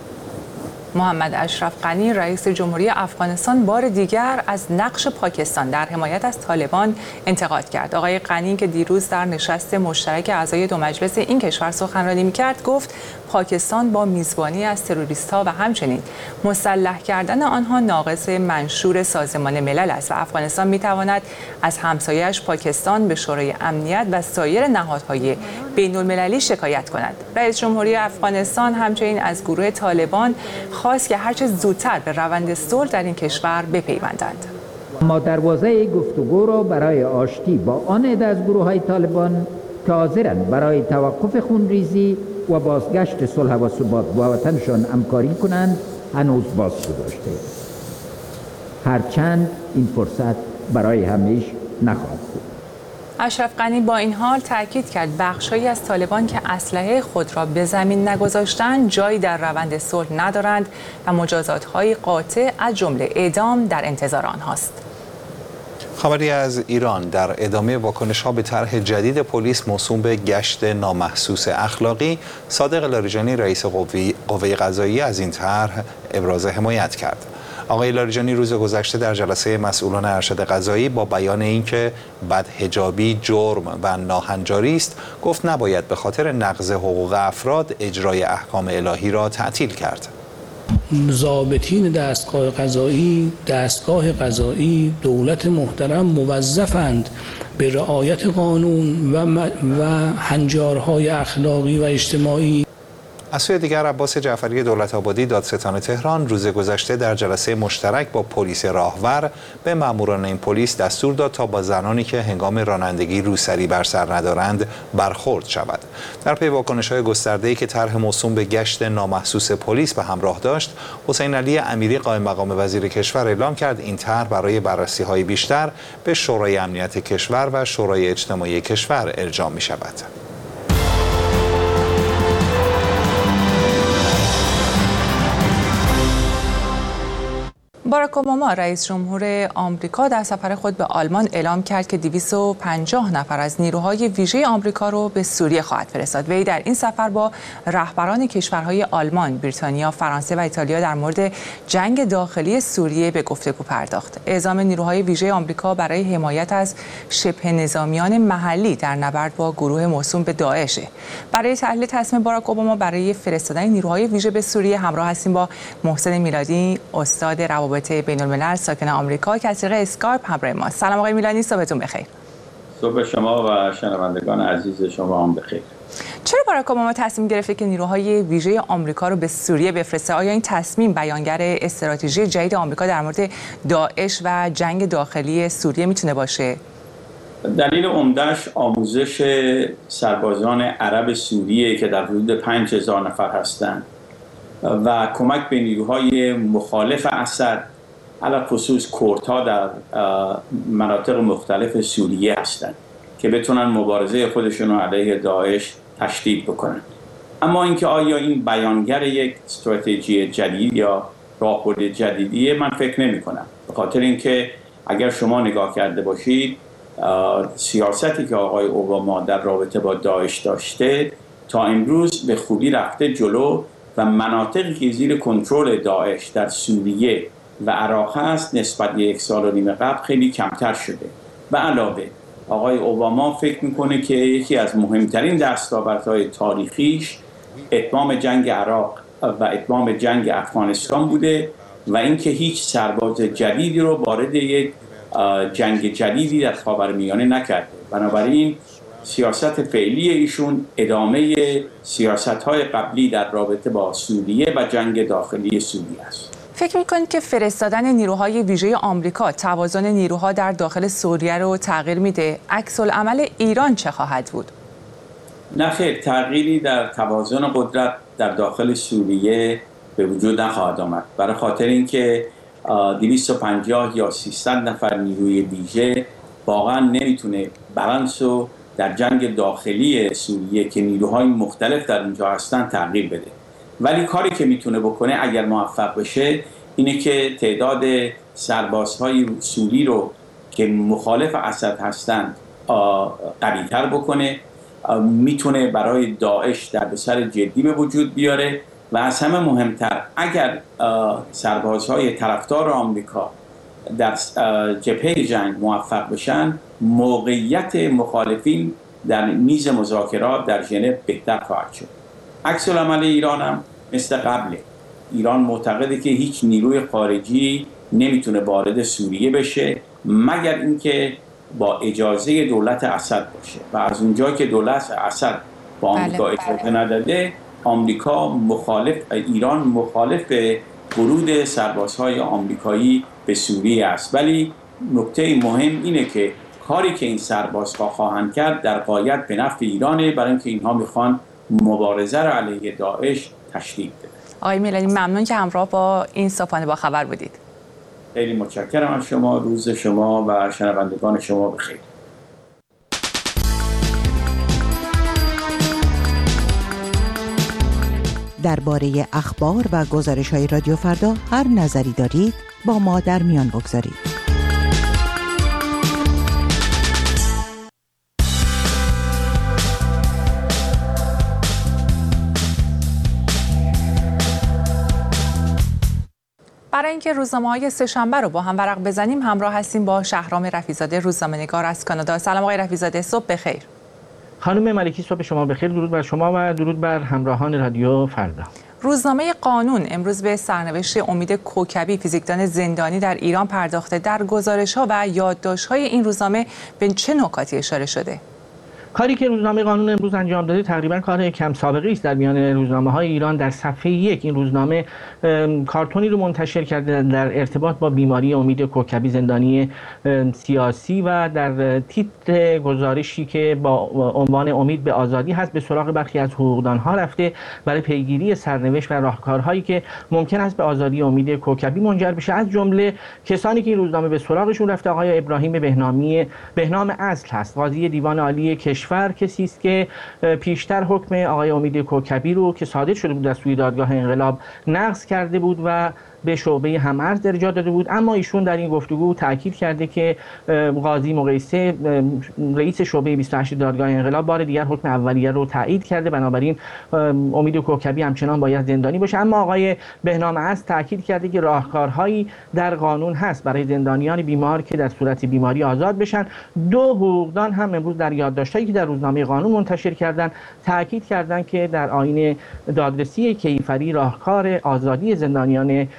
محمد اشرف غنی رئیس جمهوری افغانستان بار دیگر از نقش پاکستان در حمایت از طالبان انتقاد کرد. آقای غنی که دیروز در نشست مشترک اعضای دو مجلس این کشور سخنرانی می‌کرد گفت پاکستان با میزبانی از تروریست‌ها و همچنین مسلح کردن آنها ناقض منشور سازمان ملل است و افغانستان می‌تواند از همسایه‌اش پاکستان به شورای امنیت و سایر نهادهای بین‌المللی شکایت کند. رئیس جمهوری افغانستان همچنین از گروه طالبان خواست که هرچه زودتر به روند صلح در این کشور بپیوندند. ما دروازه گفتگو را برای آشتی با آن عده از گروه‌های طالبان که حاضرند برای توقف خونریزی و بازگشت صلح و ثبات با وطنشان همکاری کنند هنوز باز گذاشته. هرچند این فرصت برای همیشه نخواهد بود. اشرف غنی با این حال تاکید کرد بخش‌هایی از طالبان که اسلحه خود را به زمین نگذاشتند جایی در روند صلح ندارند و مجازات‌های قاطع از جمله اعدام در انتظار آنهاست. خبری از ایران در ادامه واکنش‌ها به طرح جدید پلیس موسوم به گشت نامحسوس اخلاقی، صادق لاریجانی رئیس قوه قضاییه از این طرح ابراز حمایت کرد. آقای لاریجانی روز گذشته در جلسه مسئولان ارشد قضایی با بیان اینکه بدحجابی جرم و ناهنجاری است، گفت نباید به خاطر نقض حقوق افراد اجرای احکام الهی را تعطیل کرد. ضابطین دستگاه قضایی، دستگاه قضایی، دولت محترم موظفند به رعایت قانون و, و هنجارهای اخلاقی و اجتماعی. از سوی دیگر عباس جعفری دولت‌آبادی دادستان تهران روز گذشته در جلسه مشترک با پلیس راهور به ماموران این پلیس دستور داد تا با زنانی که هنگام رانندگی روسری بر سر ندارند برخورد شود. در پی واکنش‌های گسترده‌ای که طرح موسوم به گشت نامحسوس پلیس به همراه داشت، حسین علی امیری قائم مقام وزیر کشور اعلام کرد این طرح برای بررسی‌های بیشتر به شورای امنیت کشور و شورای اجتماعی کشور ارجاع می‌شود. باراک اوباما رئیس جمهور آمریکا در سفر خود به آلمان اعلام کرد که دویست و پنجاه نفر از نیروهای ویژه آمریکا را به سوریه خواهد فرستاد. وی در این سفر با رهبران کشورهای آلمان، بریتانیا، فرانسه و ایتالیا در مورد جنگ داخلی سوریه به گفتگو پرداخت. اعزام نیروهای ویژه آمریکا برای حمایت از شبه نظامیان محلی در نبرد با گروه موسوم به داعش. برای تحلیل تصمیم باراک اوباما برای فرستادن نیروهای ویژه به سوریه همراه هستیم با محسن میلادی، استاد روابط بین الملل ساکن آمریکا که از طریق اسکایپ همراه ما. سلام آقای میلانی، صبحتون بخیر. صبح شما و شنوندگان عزیز شما هم بخیر. چرا باراک اوباما تصمیم گرفته که نیروهای ویژه آمریکا رو به سوریه بفرسته؟ آیا این تصمیم بیانگر استراتژی جدید آمریکا در مورد داعش و جنگ داخلی سوریه میتونه باشه؟ دلیل عمده‌اش آموزش سربازان عرب سوریه که در حدود پنج هزار نفر هستند و کمک به نیروهای مخالف اسد، علاوه خصوص کردها در مناطق مختلف سوریه هستند که بتونن مبارزه خودشون رو علیه داعش تشدید بکنن. اما اینکه آیا این بیانگر یک استراتژی جدید یا راهبرد جدیدیه، من فکر نمی کنم. به خاطر اینکه اگر شما نگاه کرده باشید سیاستی که آقای اوباما در رابطه با داعش داشته تا امروز به خوبی رفته جلو و مناطقی که زیر کنترل داعش در سوریه و عراق هست نسبت به یک سال و نیم قبل خیلی کمتر شده. و علاوه آقای اوباما فکر میکنه که یکی از مهمترین دستاوردهای تاریخیش اتمام جنگ عراق و اتمام جنگ افغانستان بوده و اینکه هیچ سرباز جدیدی رو وارد یک جنگ جدیدی در خاورمیانه نکرده. بنابراین سیاست فعلی ایشون ادامه سیاست‌های قبلی در رابطه با سوریه و جنگ داخلی سوریه است. فکر می‌کنید که فرستادن نیروهای ویژه آمریکا توازن نیروها در داخل سوریه رو تغییر میده؟ عکس‌العمل ایران چه خواهد بود؟ نه خیر، تغییری در توازن قدرت در داخل سوریه به وجود نخواهد آمد. برای خاطر اینکه دویست و پنجاه یا سیصد نفر نیروی ویژه واقعا نمیتونه بالانس رو در جنگ داخلی سوریه که نیروهای مختلف در اینجا هستن تغییر بده. ولی کاری که میتونه بکنه اگر موفق بشه اینه که تعداد سربازهای سوری رو که مخالف اسد هستند قوی‌تر بکنه، میتونه برای داعش در بسر جدی به وجود بیاره و از همه مهمتر اگر سربازهای طرفدار آمریکا در جبهه جنگ موفق بشن، موقعیت مخالفین در میز مذاکرات در ژنو بهتر خواهد شد. عکس العمل ایران هم مثل قبله. ایران معتقده که هیچ نیروی خارجی نمیتونه وارد سوریه بشه مگر اینکه با اجازه دولت اسد باشه و از اونجا که دولت اسد با آمریکا اجازه نداده، آمریکا مخالف ایران مخالف ورود سربازهای آمریکایی به سوریه است. ولی نکته مهم اینه که کاری که این سربازها خواهند کرد در غایت به نفع ایرانه، برای اینکه اینها میخوان مبارزه را علیه داعش تشدید بده. آقای میلانی ممنون که همراه با این صبحانه با خبر بودید. خیلی متشکرم از شما. روز شما و شنوندگان شما بخیر. درباره اخبار و گزارش‌های رادیو فردا هر نظری دارید با ما در میان بگذارید. برای اینکه روزنامه‌های سه‌شنبه رو با هم ورق بزنیم همراه هستیم با شهرام رفیع‌زاده، روزنامه‌نگار از کانادا. سلام آقای رفیع‌زاده، صبح بخیر. خانم ملکی صبح شما بخیر. درود بر شما و درود بر همراهان رادیو فردا. روزنامه قانون امروز به سرنوشت امید کوکبی، فیزیکدان زندانی در ایران پرداخته. در گزارش‌ها و یادداشت‌های این روزنامه به چه نکاتی اشاره شده؟ کاری که روزنامه قانون امروز انجام داده تقریبا کار کم سابقه است در میان روزنامه‌های ایران. در صفحه یک این روزنامه کارتونی رو منتشر کرده در ارتباط با بیماری امید کوکبی، زندانی سیاسی، و در تیتر گزارشی که با عنوان امید به آزادی هست به سراغ برخی از حقوقدانها رفته برای پیگیری سرنوشت و راهکارهایی که ممکن است به آزادی امید کوکبی منجر بشه. از جمله کسانی که این روزنامه به سراغشون رفته آقای ابراهیم بهنامی بهنام اصل هست، قاضی دیوان عالی کشور، کسی است که پیشتر حکم آقای امید کوکبی رو که صادر شده بود از سوی دادگاه انقلاب نقض کرده بود و به شعبه هم‌ارز ارجاع داده بود، اما ایشون در این گفتگو تاکید کرده که قاضی مقیسه رئیس شعبه بیست و هشت دادگاه انقلاب بار دیگر حکم اولیه رو تایید کرده، بنابراین امید کوکبی همچنان باید زندانی باشه. اما آقای بهنام اصل تاکید کرده که راهکارهایی در قانون هست برای زندانیان بیمار که در صورت بیماری آزاد بشن. دو حقوقدان هم امروز در یادداشتایی که در روزنامه قانون منتشر کردند تاکید کردند که در آیین دادرسی کیفری راهکار آزادی زندانیان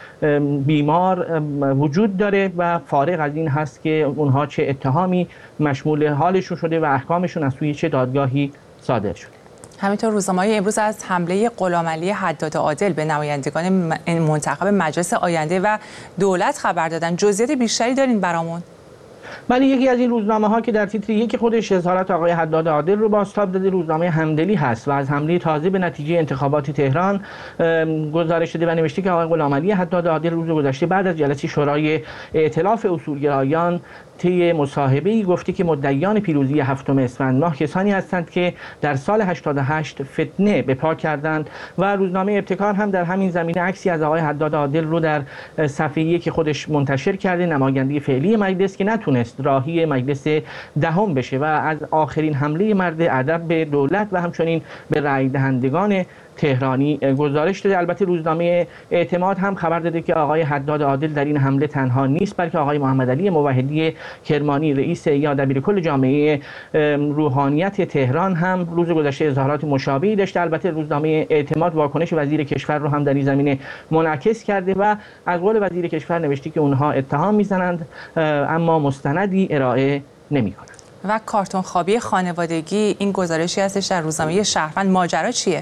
بیمار وجود داره و فارغ از این هست که اونها چه اتهامی مشمول حالشون شده و احکامشون از سوی چه دادگاهی صادر شده. همینطور روزنامه‌های امروز از حمله غلامعلی حداد عادل به نمایندگان منتخب مجلس آینده و دولت خبر دادن. جزئیات بیشتری دارین برامون؟ ولی یکی از این روزنامه ها که در تیتر یک خودش اظهارات آقای حداد عادل رو بازتاب داده روزنامه همدلی هست و از حمله تازه به نتیجه انتخابات تهران گزارش داده و نوشته که آقای غلامعلی حداد عادل روز گذشته بعد از جلسه شورای ائتلاف اصولگرایان طی مصاحبه‌ای گفته که مدعیان پیروزی هفتم اسفند ماه کسانی هستند که در سال هشتاد و هشت فتنه به پا کردند و روزنامه ابتکار هم در همین زمینه عکسی از آقای حداد عادل رو در صفحه یک خودش منتشر کرده، نماینده فعلی مجلس که نتونست راهی مجلس دهم بشه و از آخرین حمله مرد ادب به دولت و همچنین به رای دهندگان تهرانی گزارش داده. البته روزنامه اعتماد هم خبر داده که آقای حداد عادل در این حمله تنها نیست، بلکه آقای محمد علی موحدی کرمانی رئیس یا دبیرکل جامعه روحانیت تهران هم روز گذشته اظهارات مشابهی داشته. البته روزنامه اعتماد واکنش وزیر کشور رو هم در این زمینه منعکس کرده و از قول وزیر کشور نوشته که اونها اتهام میزنند اما مستندی ارائه نمیکنند. و کارتون خوابی خانوادگی، این گزارشی هستش در روزنامه شهروند، ماجرا چیه؟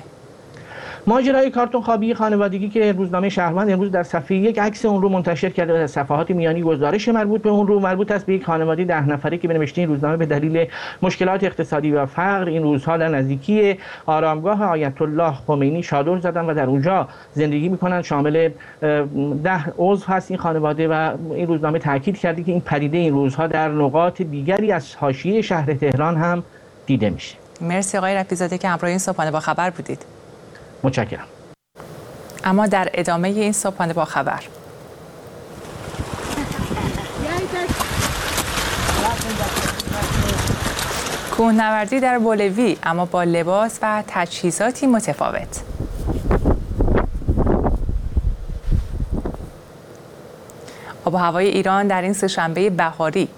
ماجرای کارتون خوابی خانوادگی که روزنامه شهروند امروز در صفحه یک عکس اون رو منتشر کرده و در صفحات میانی گزارش مربوط به اون رو مربوط است به یک خانواده ده نفره که به نوشته این روزنامه به دلیل مشکلات اقتصادی و فقر این روزها در نزدیکی آرامگاه آیت الله خمینی چادر زدن و در اونجا زندگی میکنن. شامل ده عضو هست این خانواده و این روزنامه تاکید کرده که این پدیده این روزها در نقاط دیگری از حاشیه شهر تهران هم دیده میشه. مرسی آقای رفیع‌زاده که همراه این صبحانه با خبر بودید. متشکرم. اما در ادامه این صبحانه با خبر کوهنوردی در بولیوی اما با لباس و تجهیزاتی متفاوت. آب و هوای ایران در این سه‌شنبه بهاری.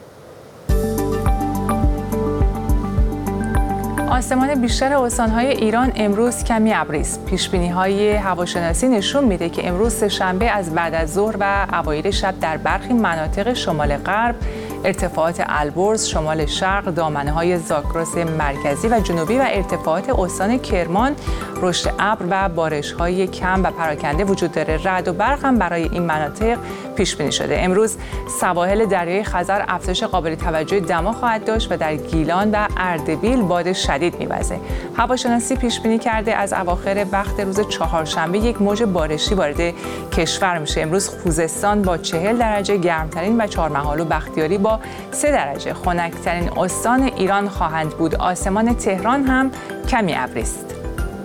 آسمان بیشتر استان‌های ایران امروز کمی ابری است. پیش‌بینی‌های هواشناسی نشون میده که امروز سه‌شنبه از بعد از ظهر و اوایل شب در برخی مناطق شمال غرب، ارتفاعات البرز، شمال شرق، دامنه‌های زاگرس مرکزی و جنوبی و ارتفاعات استان کرمان رشد ابر و بارش‌های کم و پراکنده وجود داره. رعد و برق هم برای این مناطق پیش بینی شده. امروز سواحل دریای خزر افزایش قابل توجه دما خواهد داشت و در گیلان و اردبیل باد شدید می‌وزه. هواشناسی پیش بینی کرده از اواخر وقت روز چهارشنبه یک موج بارشی وارد کشور میشه. امروز خوزستان با چهل درجه گرمترین و چهارمحال و بختیاری با سه درجه خنک‌ترین استان ایران خواهند بود. آسمان تهران هم کمی ابری است.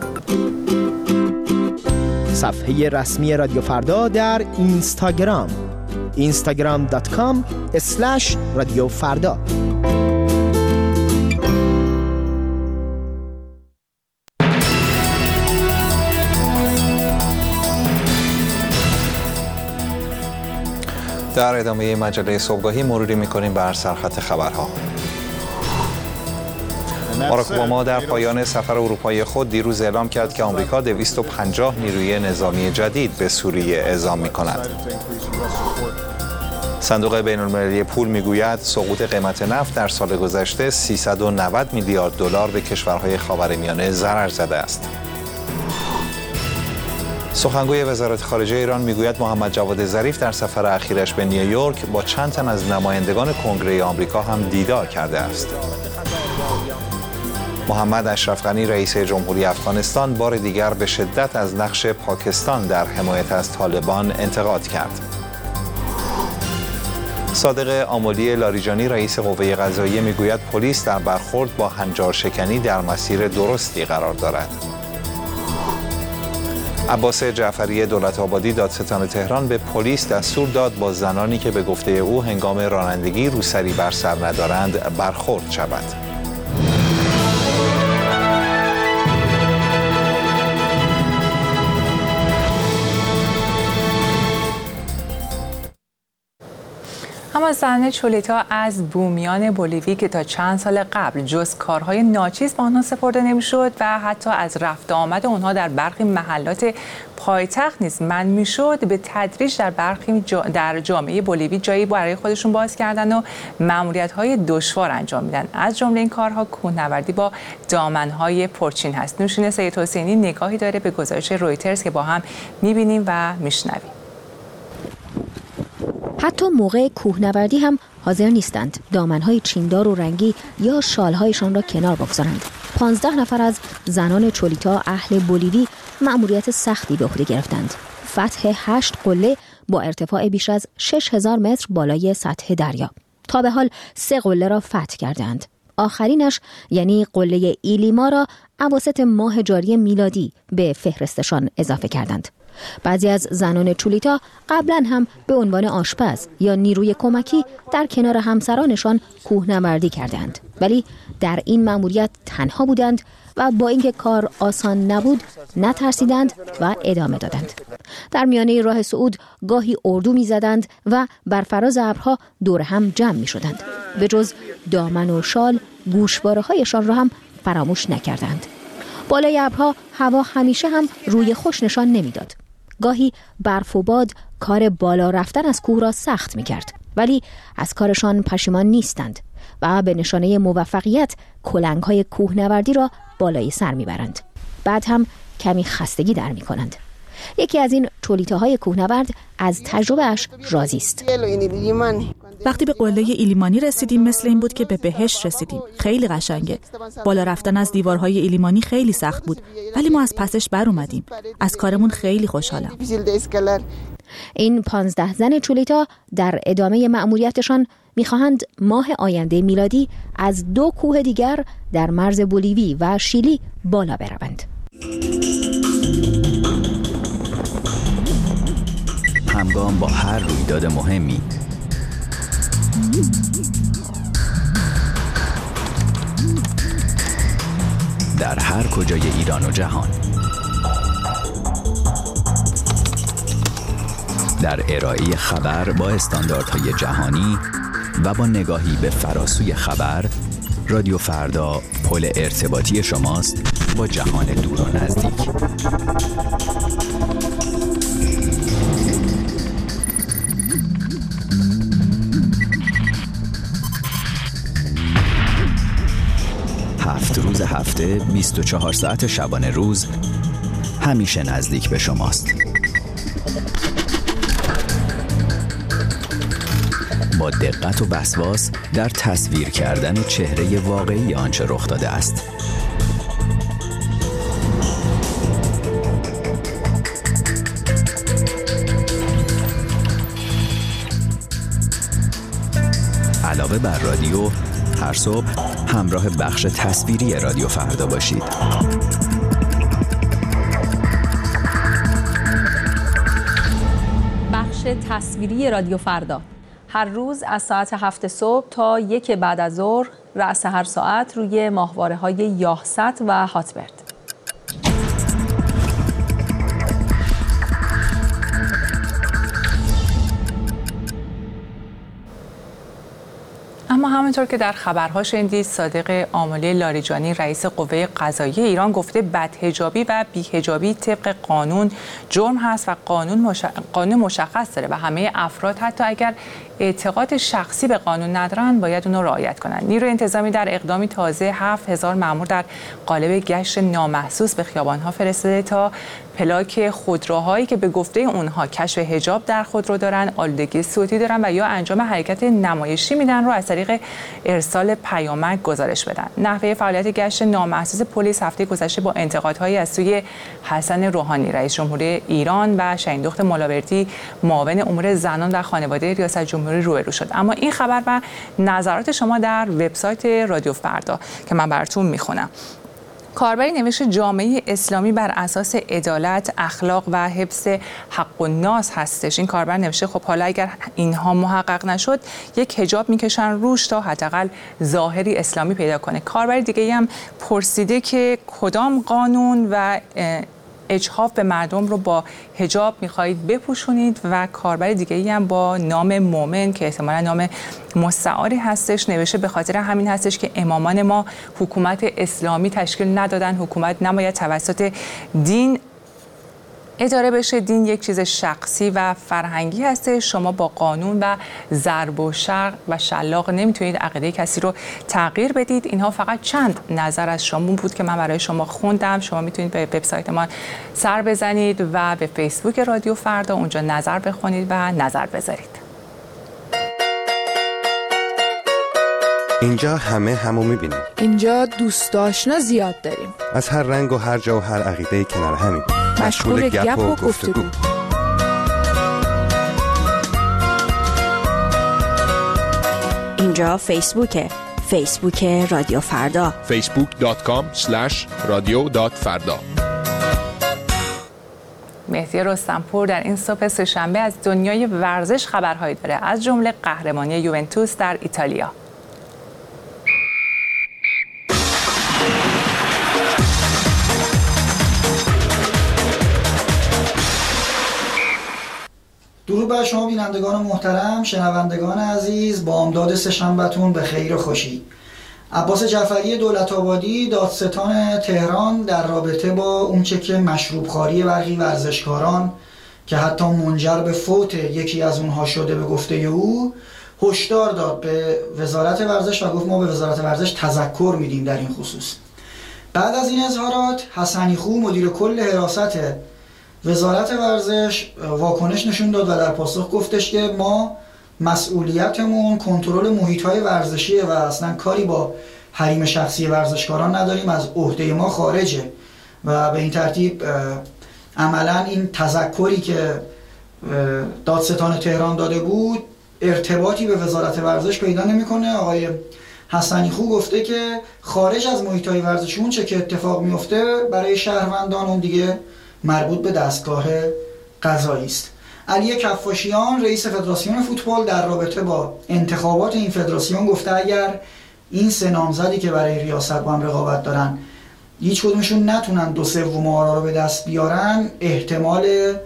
صفحه رسمی رادیو فردا در اینستاگرام اینستاگرام دات کام اسلش رادیو فردا. در ادامه مجله صبحگاهی مروری می‌کنیم بر سرخط خبرها. باراک اوباما در پایان سفر اروپایی خود دیروز اعلام کرد که آمریکا دویست و پنجاه نیروی نظامی جدید به سوریه اعزام می‌کند. صندوق بین‌المللی پول میگوید سقوط قیمت نفت در سال گذشته سیصد و نود میلیارد دلار به کشورهای خاورمیانه ضرر زده است. سخنگوی وزارت خارجه ایران میگوید محمد جواد ظریف در سفر اخیرش به نیویورک با چند تن از نمایندگان کنگره آمریکا هم دیدار کرده است. محمد اشرف غنی رئیس جمهوری افغانستان بار دیگر به شدت از نقش پاکستان در حمایت از طالبان انتقاد کرد. صادق آملی لاریجانی رئیس قوه قضاییه میگوید پلیس در برخورد با هنجار شکنی در مسیر درستی قرار دارد. عباس جعفری دولت آبادی دادستان تهران به پلیس دستور داد با زنانی که به گفته او هنگام رانندگی روسری بر سر ندارند برخورد شود. اما زن چولیتا از بومیان بولیوی که تا چند سال قبل جز کارهای ناچیز به آنها سپرده نمیشد و حتی از رفت آمد آنها در برخی محلات پایتخت نیز منع میشد، به تدریج در برخی جا در جامعه بولیوی جایی برای خودشون باز کردن و مأموریت‌های دشوار انجام میدن. از جمله این کارها کوهنوردی با دامن‌های پرچین هست. نوشین سید حسینی نگاهی داره به گزارش رویترز که با هم می‌بینیم و میشنویم. حتی موقع کوهنوردی هم حاضر نیستند دامنهای چیندار و رنگی یا شالهایشان را کنار بگذارند. پانزده نفر از زنان چولیتا اهل بولیوی مأموریت سختی به عهده گرفتند. فتح هشت قله با ارتفاع بیش از شش هزار متر بالای سطح دریا. تا به حال سه قله را فتح کردند. آخرینش یعنی قله ایلیما را اواسط ماه جاری میلادی به فهرستشان اضافه کردند. بعضی از زنان چولیتا قبلا هم به عنوان آشپز یا نیروی کمکی در کنار همسرانشان کوهنوردی کردند، ولی در این مأموریت تنها بودند و با اینکه کار آسان نبود نترسیدند و ادامه دادند. در میانه راه صعود گاهی اردو می‌زدند و بر فراز ابرها دور هم جمع می‌شدند. به جز دامن و شال گوشواره‌هایشان را هم فراموش نکردند. بالای ابرها هوا همیشه هم روی خوش نشان نمیداد. گاهی برف و باد کار بالا رفتن از کوه را سخت می‌کرد، ولی از کارشان پشیمان نیستند و به نشانه موفقیت کلنگ‌های کوهنوردی را بالای سر می‌برند. بعد هم کمی خستگی در می‌کنند. یکی از این چولیتاهای کوهنورد از تجربه‌اش راضی است. وقتی به قله ایلیمانی رسیدیم مثل این بود که به بهشت رسیدیم. خیلی قشنگه. بالا رفتن از دیوارهای ایلیمانی خیلی سخت بود، ولی ما از پسش بر اومدیم. از کارمون خیلی خوشحالم. این پانزده زن چولیتا در ادامه مأموریتشان می‌خواهند ماه آینده میلادی از دو کوه دیگر در مرز بولیوی و شیلی بالا بروند. همگام با هر رویداد مهمی در هر کجای ایران و جهان در ارائه خبر با استانداردهای جهانی و با نگاهی به فراسوی خبر، رادیو فردا پل ارتباطی شماست با جهان دور و نزدیک. هفت روز هفته، بیست و چهار ساعت شبانه روز، همیشه نزدیک به شماست. با دقت و وسواس در تصویر کردن چهره واقعی آنچه رخ داده است. علاوه بر رادیو، هر صبح همراه بخش تصویری رادیو فردا باشید. بخش تصویری رادیو فردا هر روز از ساعت هفت صبح تا یک بعد از ظهر، رأس هر ساعت روی ماهواره‌های یاهصد و هاتبرد. اما همونطور که در خبرها شنیدید، صادق آملی لاریجانی رئیس قوه قضاییه ایران گفته بدحجابی و بی‌حجابی طبق قانون جرم هست و قانون, مش... قانون مشخص داره و همه افراد حتی اگر اعتقاد شخصی به قانون ندارن باید اون رو رعایت کنن. نیروی انتظامی در اقدامی تازه هفت هزار مأمور در قالب گشت نامحسوس به خیابان‌ها فرستاده تا پلاک خودروهایی که به گفته اونها کشف حجاب در خودرو دارن، آلودگی صوتی دارن و یا انجام حرکت نمایشی میدن رو از طریق ارسال پیامک گزارش بدن. نحوه فعالیت گشت نامحسوس پلیس هفته گذشته با انتقادهایی از سوی حسن روحانی رئیس جمهوری ایران و شهین دخت ملاوردی معاون امور زنان و خانواده ریاست جمهوری روبرو شد. اما این خبر و نظرات شما در وبسایت رادیو فردا که من براتون میخونم. کاربری نوشته جامعه اسلامی بر اساس عدالت، اخلاق و حفظ حق الناس هستش. این کاربر نوشته خب حالا اگر اینها محقق نشد یک حجاب میکشن روش تا حداقل ظاهری اسلامی پیدا کنه. کاربر دیگه هم پرسیده که کدام قانون و اجحاف به مردم رو با حجاب می‌خواهید بپوشونید و کاربر دیگه‌ای هم با نام مومن که احتمالاً نام مستعاری هستش نوشته به خاطر همین هستش که امامان ما حکومت اسلامی تشکیل ندادن، حکومت نباید توسط دین اداره بشه، دین یک چیز شخصی و فرهنگی هسته، شما با قانون و ضرب و شرق و شلاق نمیتونید عقیده کسی رو تغییر بدید. اینها فقط چند نظر از شما بود که من برای شما خوندم. شما میتونید به وبسایت ما سر بزنید و به فیسبوک رادیو فردا اونجا نظر بخونید و نظر بذارید. اینجا همه همو میبینیم. اینجا دوست آشنا زیاد داریم. از هر رنگ و هر جا و هر عقیده کنار همیم. مشغول گپ و گفتگو. اینجا فیسبوکه. فیسبوک رادیو فردا. فیسبوک دات کام اسلش رادیو دات فردا. مهدی رستمپور در این صبح سه‌شنبه از دنیای ورزش خبرهایی داره، از جمله قهرمانی یوونتوس در ایتالیا. درود بر شما بینندگان محترم، شنوندگان عزیز، بامداد سه‌شنبه‌تون به خیر و خوشی. عباس جعفری دولت‌آبادی دادستان تهران در رابطه با اونچه که مشروبخواری برخی ورزشکاران که حتی منجر به فوت یکی از اونها شده به گفته او هشدار داد به وزارت ورزش و گفت ما به وزارت ورزش تذکر میدیم در این خصوص. بعد از این اظهارات حسنی خو مدیر کل حراست وزارت ورزش واکنش نشون داد و در پاسخ گفتش که ما مسئولیتمون کنترل محیط‌های ورزشیه و اصلا کاری با حریم شخصی ورزشکاران نداریم، از عهده ما خارجه و به این ترتیب عملا این تذکری که دادستان تهران داده بود ارتباطی به وزارت ورزش پیدا نمی‌کنه. آقای حسنی خو گفته که خارج از محیط‌های ورزشی اون چه که اتفاق میفته برای شهروندان اون دیگه مربوط به دستگاه قضایی است. علی کفاشیان رئیس فدراسیون فوتبال در رابطه با انتخابات این فدراسیون گفته اگر این سه نامزدی که برای ریاست با هم رقابت دارن هیچ کدومشون نتونن دو سوم آرا رو به دست بیارن، احتمال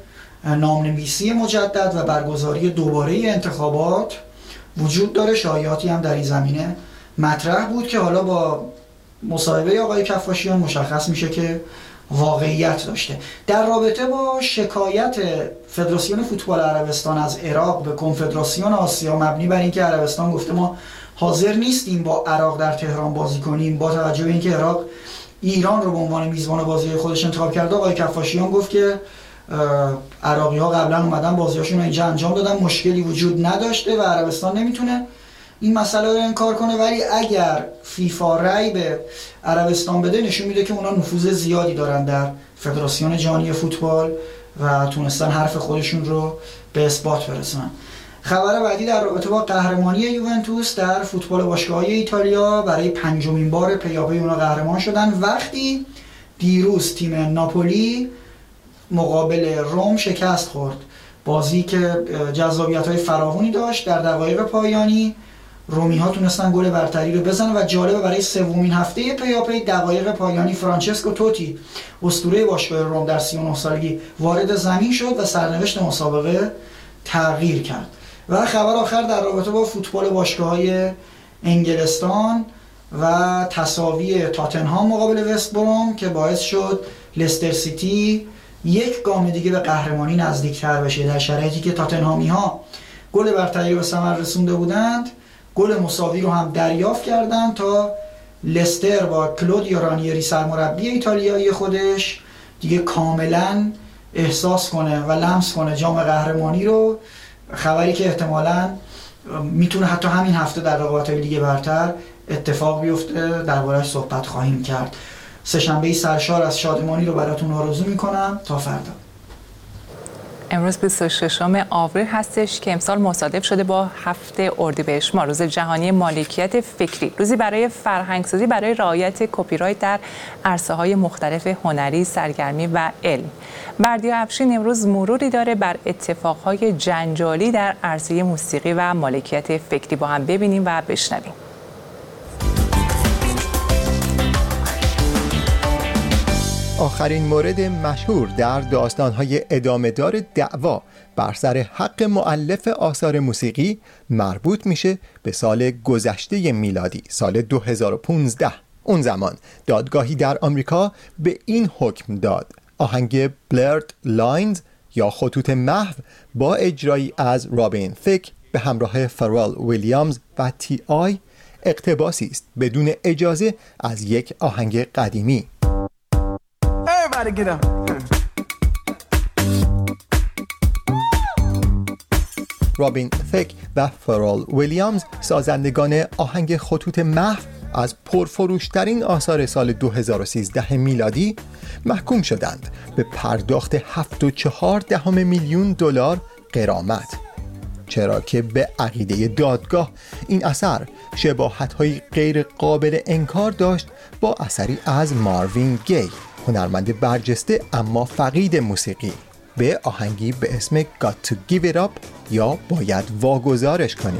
نامنویسی مجدد و برگزاری دوباره انتخابات وجود داره. شایعاتی هم در این زمینه مطرح بود که حالا با مصاحبه آقای کفاشیان مشخص میشه که واقعیت داشته. در رابطه با شکایت فدراسیون فوتبال عربستان از عراق به کنفدراسیون آسیا مبنی بر اینکه عربستان گفته ما حاضر نیستیم با عراق در تهران بازی کنیم با توجه به اینکه عراق ایران رو به عنوان میزبان بازی خودش انتخاب کرده، آقای کفاشیان گفت که عراقی ها قبلا اومدن بازیاشون رو اینجا انجام دادن، مشکلی وجود نداشته و عربستان نمیتونه این مسئله رو انکار کنه، ولی اگر فیفا رأی به عربستان بده نشون میده که اونا نفوذ زیادی دارن در فدراسیون جهانی فوتبال و تونستن حرف خودشون رو به اثبات برسونن. خبر بعدی در رابطه با قهرمانی یوونتوس در فوتبال باشگاه‌های ایتالیا برای پنجمین بار پیاپی اونا قهرمان شدن وقتی دیروز تیم ناپولی مقابل روم شکست خورد. بازی که جذابیت‌های فراوانی داشت. در دقایق پایانی رومی ها تونستن گل برتری رو بزنن و جالبه برای سومین هفته پیاپی دقایق پایانی فرانچسکو توتی اسطوره باشگاه روم در سی و نه سالگی وارد زمین شد و سرنوشت مسابقه تغییر کرد. و خبر آخر در رابطه با فوتبال باشگاه‌های انگلستان و تساوی تاتنهام مقابل وست بروم که باعث شد لستر سیتی یک گام دیگه به قهرمانی نزدیکتر بشه، در شرایطی که تاتنهامی ها گل برتری به ثمر رسونده بودند، گل مساوی رو هم دریافت کردند تا لستر با کلودیو رانیری سرمربی ایتالیایی خودش دیگه کاملا احساس کنه و لمس کنه جام قهرمانی رو، خبری که احتمالاً میتونه حتی همین هفته در رقابت‌های لیگ برتر اتفاق بیفته، درباره‌اش صحبت خواهیم کرد. سه‌شنبه سرشار از شادمانی رو براتون آرزو میکنم تا فردا. امروز بیست و ششم آوریل هستش که امسال مصادف شده با هفته اردیبهشت ماه، روز جهانی مالکیت فکری، روزی برای فرهنگسازی برای رعایت کپی رایت در عرصه‌های مختلف هنری، سرگرمی و علم. بردیا افشین امروز مروری داره بر اتفاقهای جنجالی در عرصه موسیقی و مالکیت فکری، با هم ببینیم و بشنویم. آخرین مورد مشهور در داستان‌های ادامه‌دار دعوا بر سر حق مؤلف آثار موسیقی مربوط میشه به سال گذشته میلادی، سال دو هزار و پانزده. اون زمان دادگاهی در آمریکا به این حکم داد: آهنگ بلرد لاینز یا خطوط محو با اجرایی از رابین ثیک به همراه فرال ویلیامز و تی آی اقتباسی است بدون اجازه از یک آهنگ قدیمی. رابین ثیک و فرال ویلیامز سازندگان آهنگ خطوط محو از پرفروشترین آثار سال دو هزار و سیزده میلادی محکوم شدند به پرداخت هفت و چهار دهم میلیون دلار غرامت، چرا که به عقیده دادگاه این اثر شباهت‌های غیر قابل انکار داشت با اثری از ماروین گی، هنرمند برجسته اما فقید موسیقی، به آهنگی به اسم Got to Give It Up یا باید واگذارش کنیم.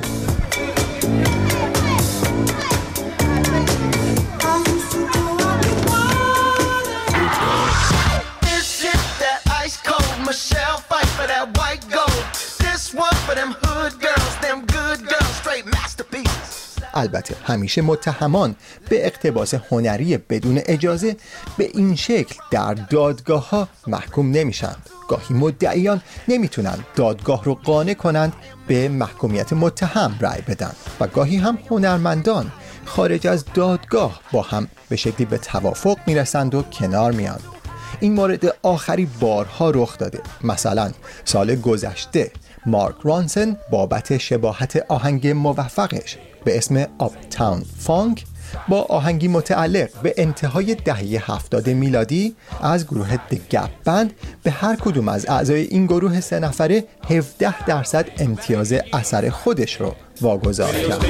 البته همیشه متهمان به اقتباس هنری بدون اجازه به این شکل در دادگاه ها محکوم نمیشند. گاهی مدعیان نمیتونن دادگاه رو قانع کنند به محکومیت متهم رأی بدن و گاهی هم هنرمندان خارج از دادگاه با هم به شکلی به توافق میرسند و کنار میان. این مورد آخری بارها رخ داده. مثلا سال گذشته مارک رانسن بابت شباهت آهنگ موفقش به اسم آپتاون فانک با آهنگی متعلق به انتهای دهه هفتاد میلادی از گروه د گپ بند به هر کدوم از اعضای این گروه سه نفره هفده درصد امتیاز اثر خودش رو واگذار کرد.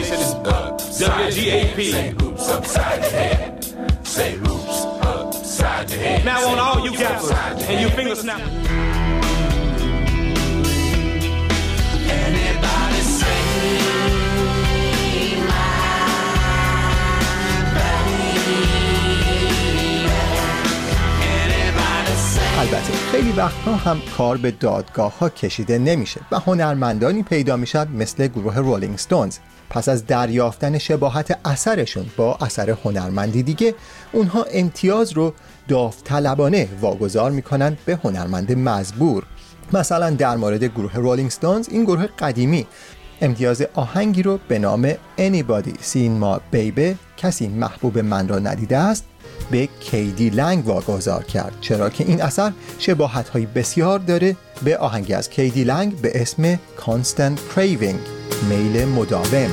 البته خیلی وقتها هم کار به دادگاه ها کشیده نمیشه و هنرمندانی پیدا میشن مثل گروه رولینگ ستونز. پس از دریافتن شباهت اثرشون با اثر هنرمندی دیگه، اونها امتیاز رو داوطلبانه واگذار میکنن به هنرمند مزبور. مثلا در مورد گروه رولینگ ستونز، این گروه قدیمی امتیاز آهنگی رو به نام Anybody Seen My Baby، کسی محبوب من را ندیده است، به کیدی لنگ واگذار کرد، چرا که این اثر شباهت‌های بسیار داره به آهنگی از کیدی لنگ به اسم Constant Craving، میل مداوم.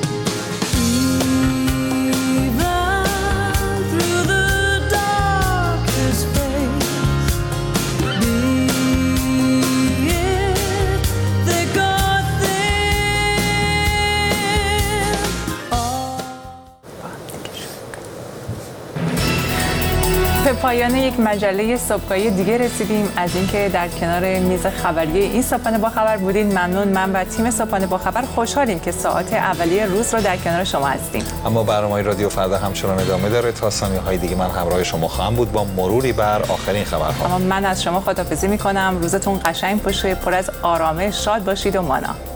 به پایان یک مجله صبحگاهی دیگه رسیدیم. از اینکه در کنار میز خبری این صبحانه با خبر بودین ممنون. من و تیم صبحانه با خبر خوشحالیم که ساعات اولیه روز رو در کنار شما هستیم. اما برنامه رادیو فردا همچنان ادامه داره. تا ثانیه‌های دیگه من همراه شما خواهم بود با مروری بر آخرین خبرها. اما من از شما خداحافظی می‌کنم. روزتون قشنگ باشه، پر از آرامش، شاد باشید و مانا.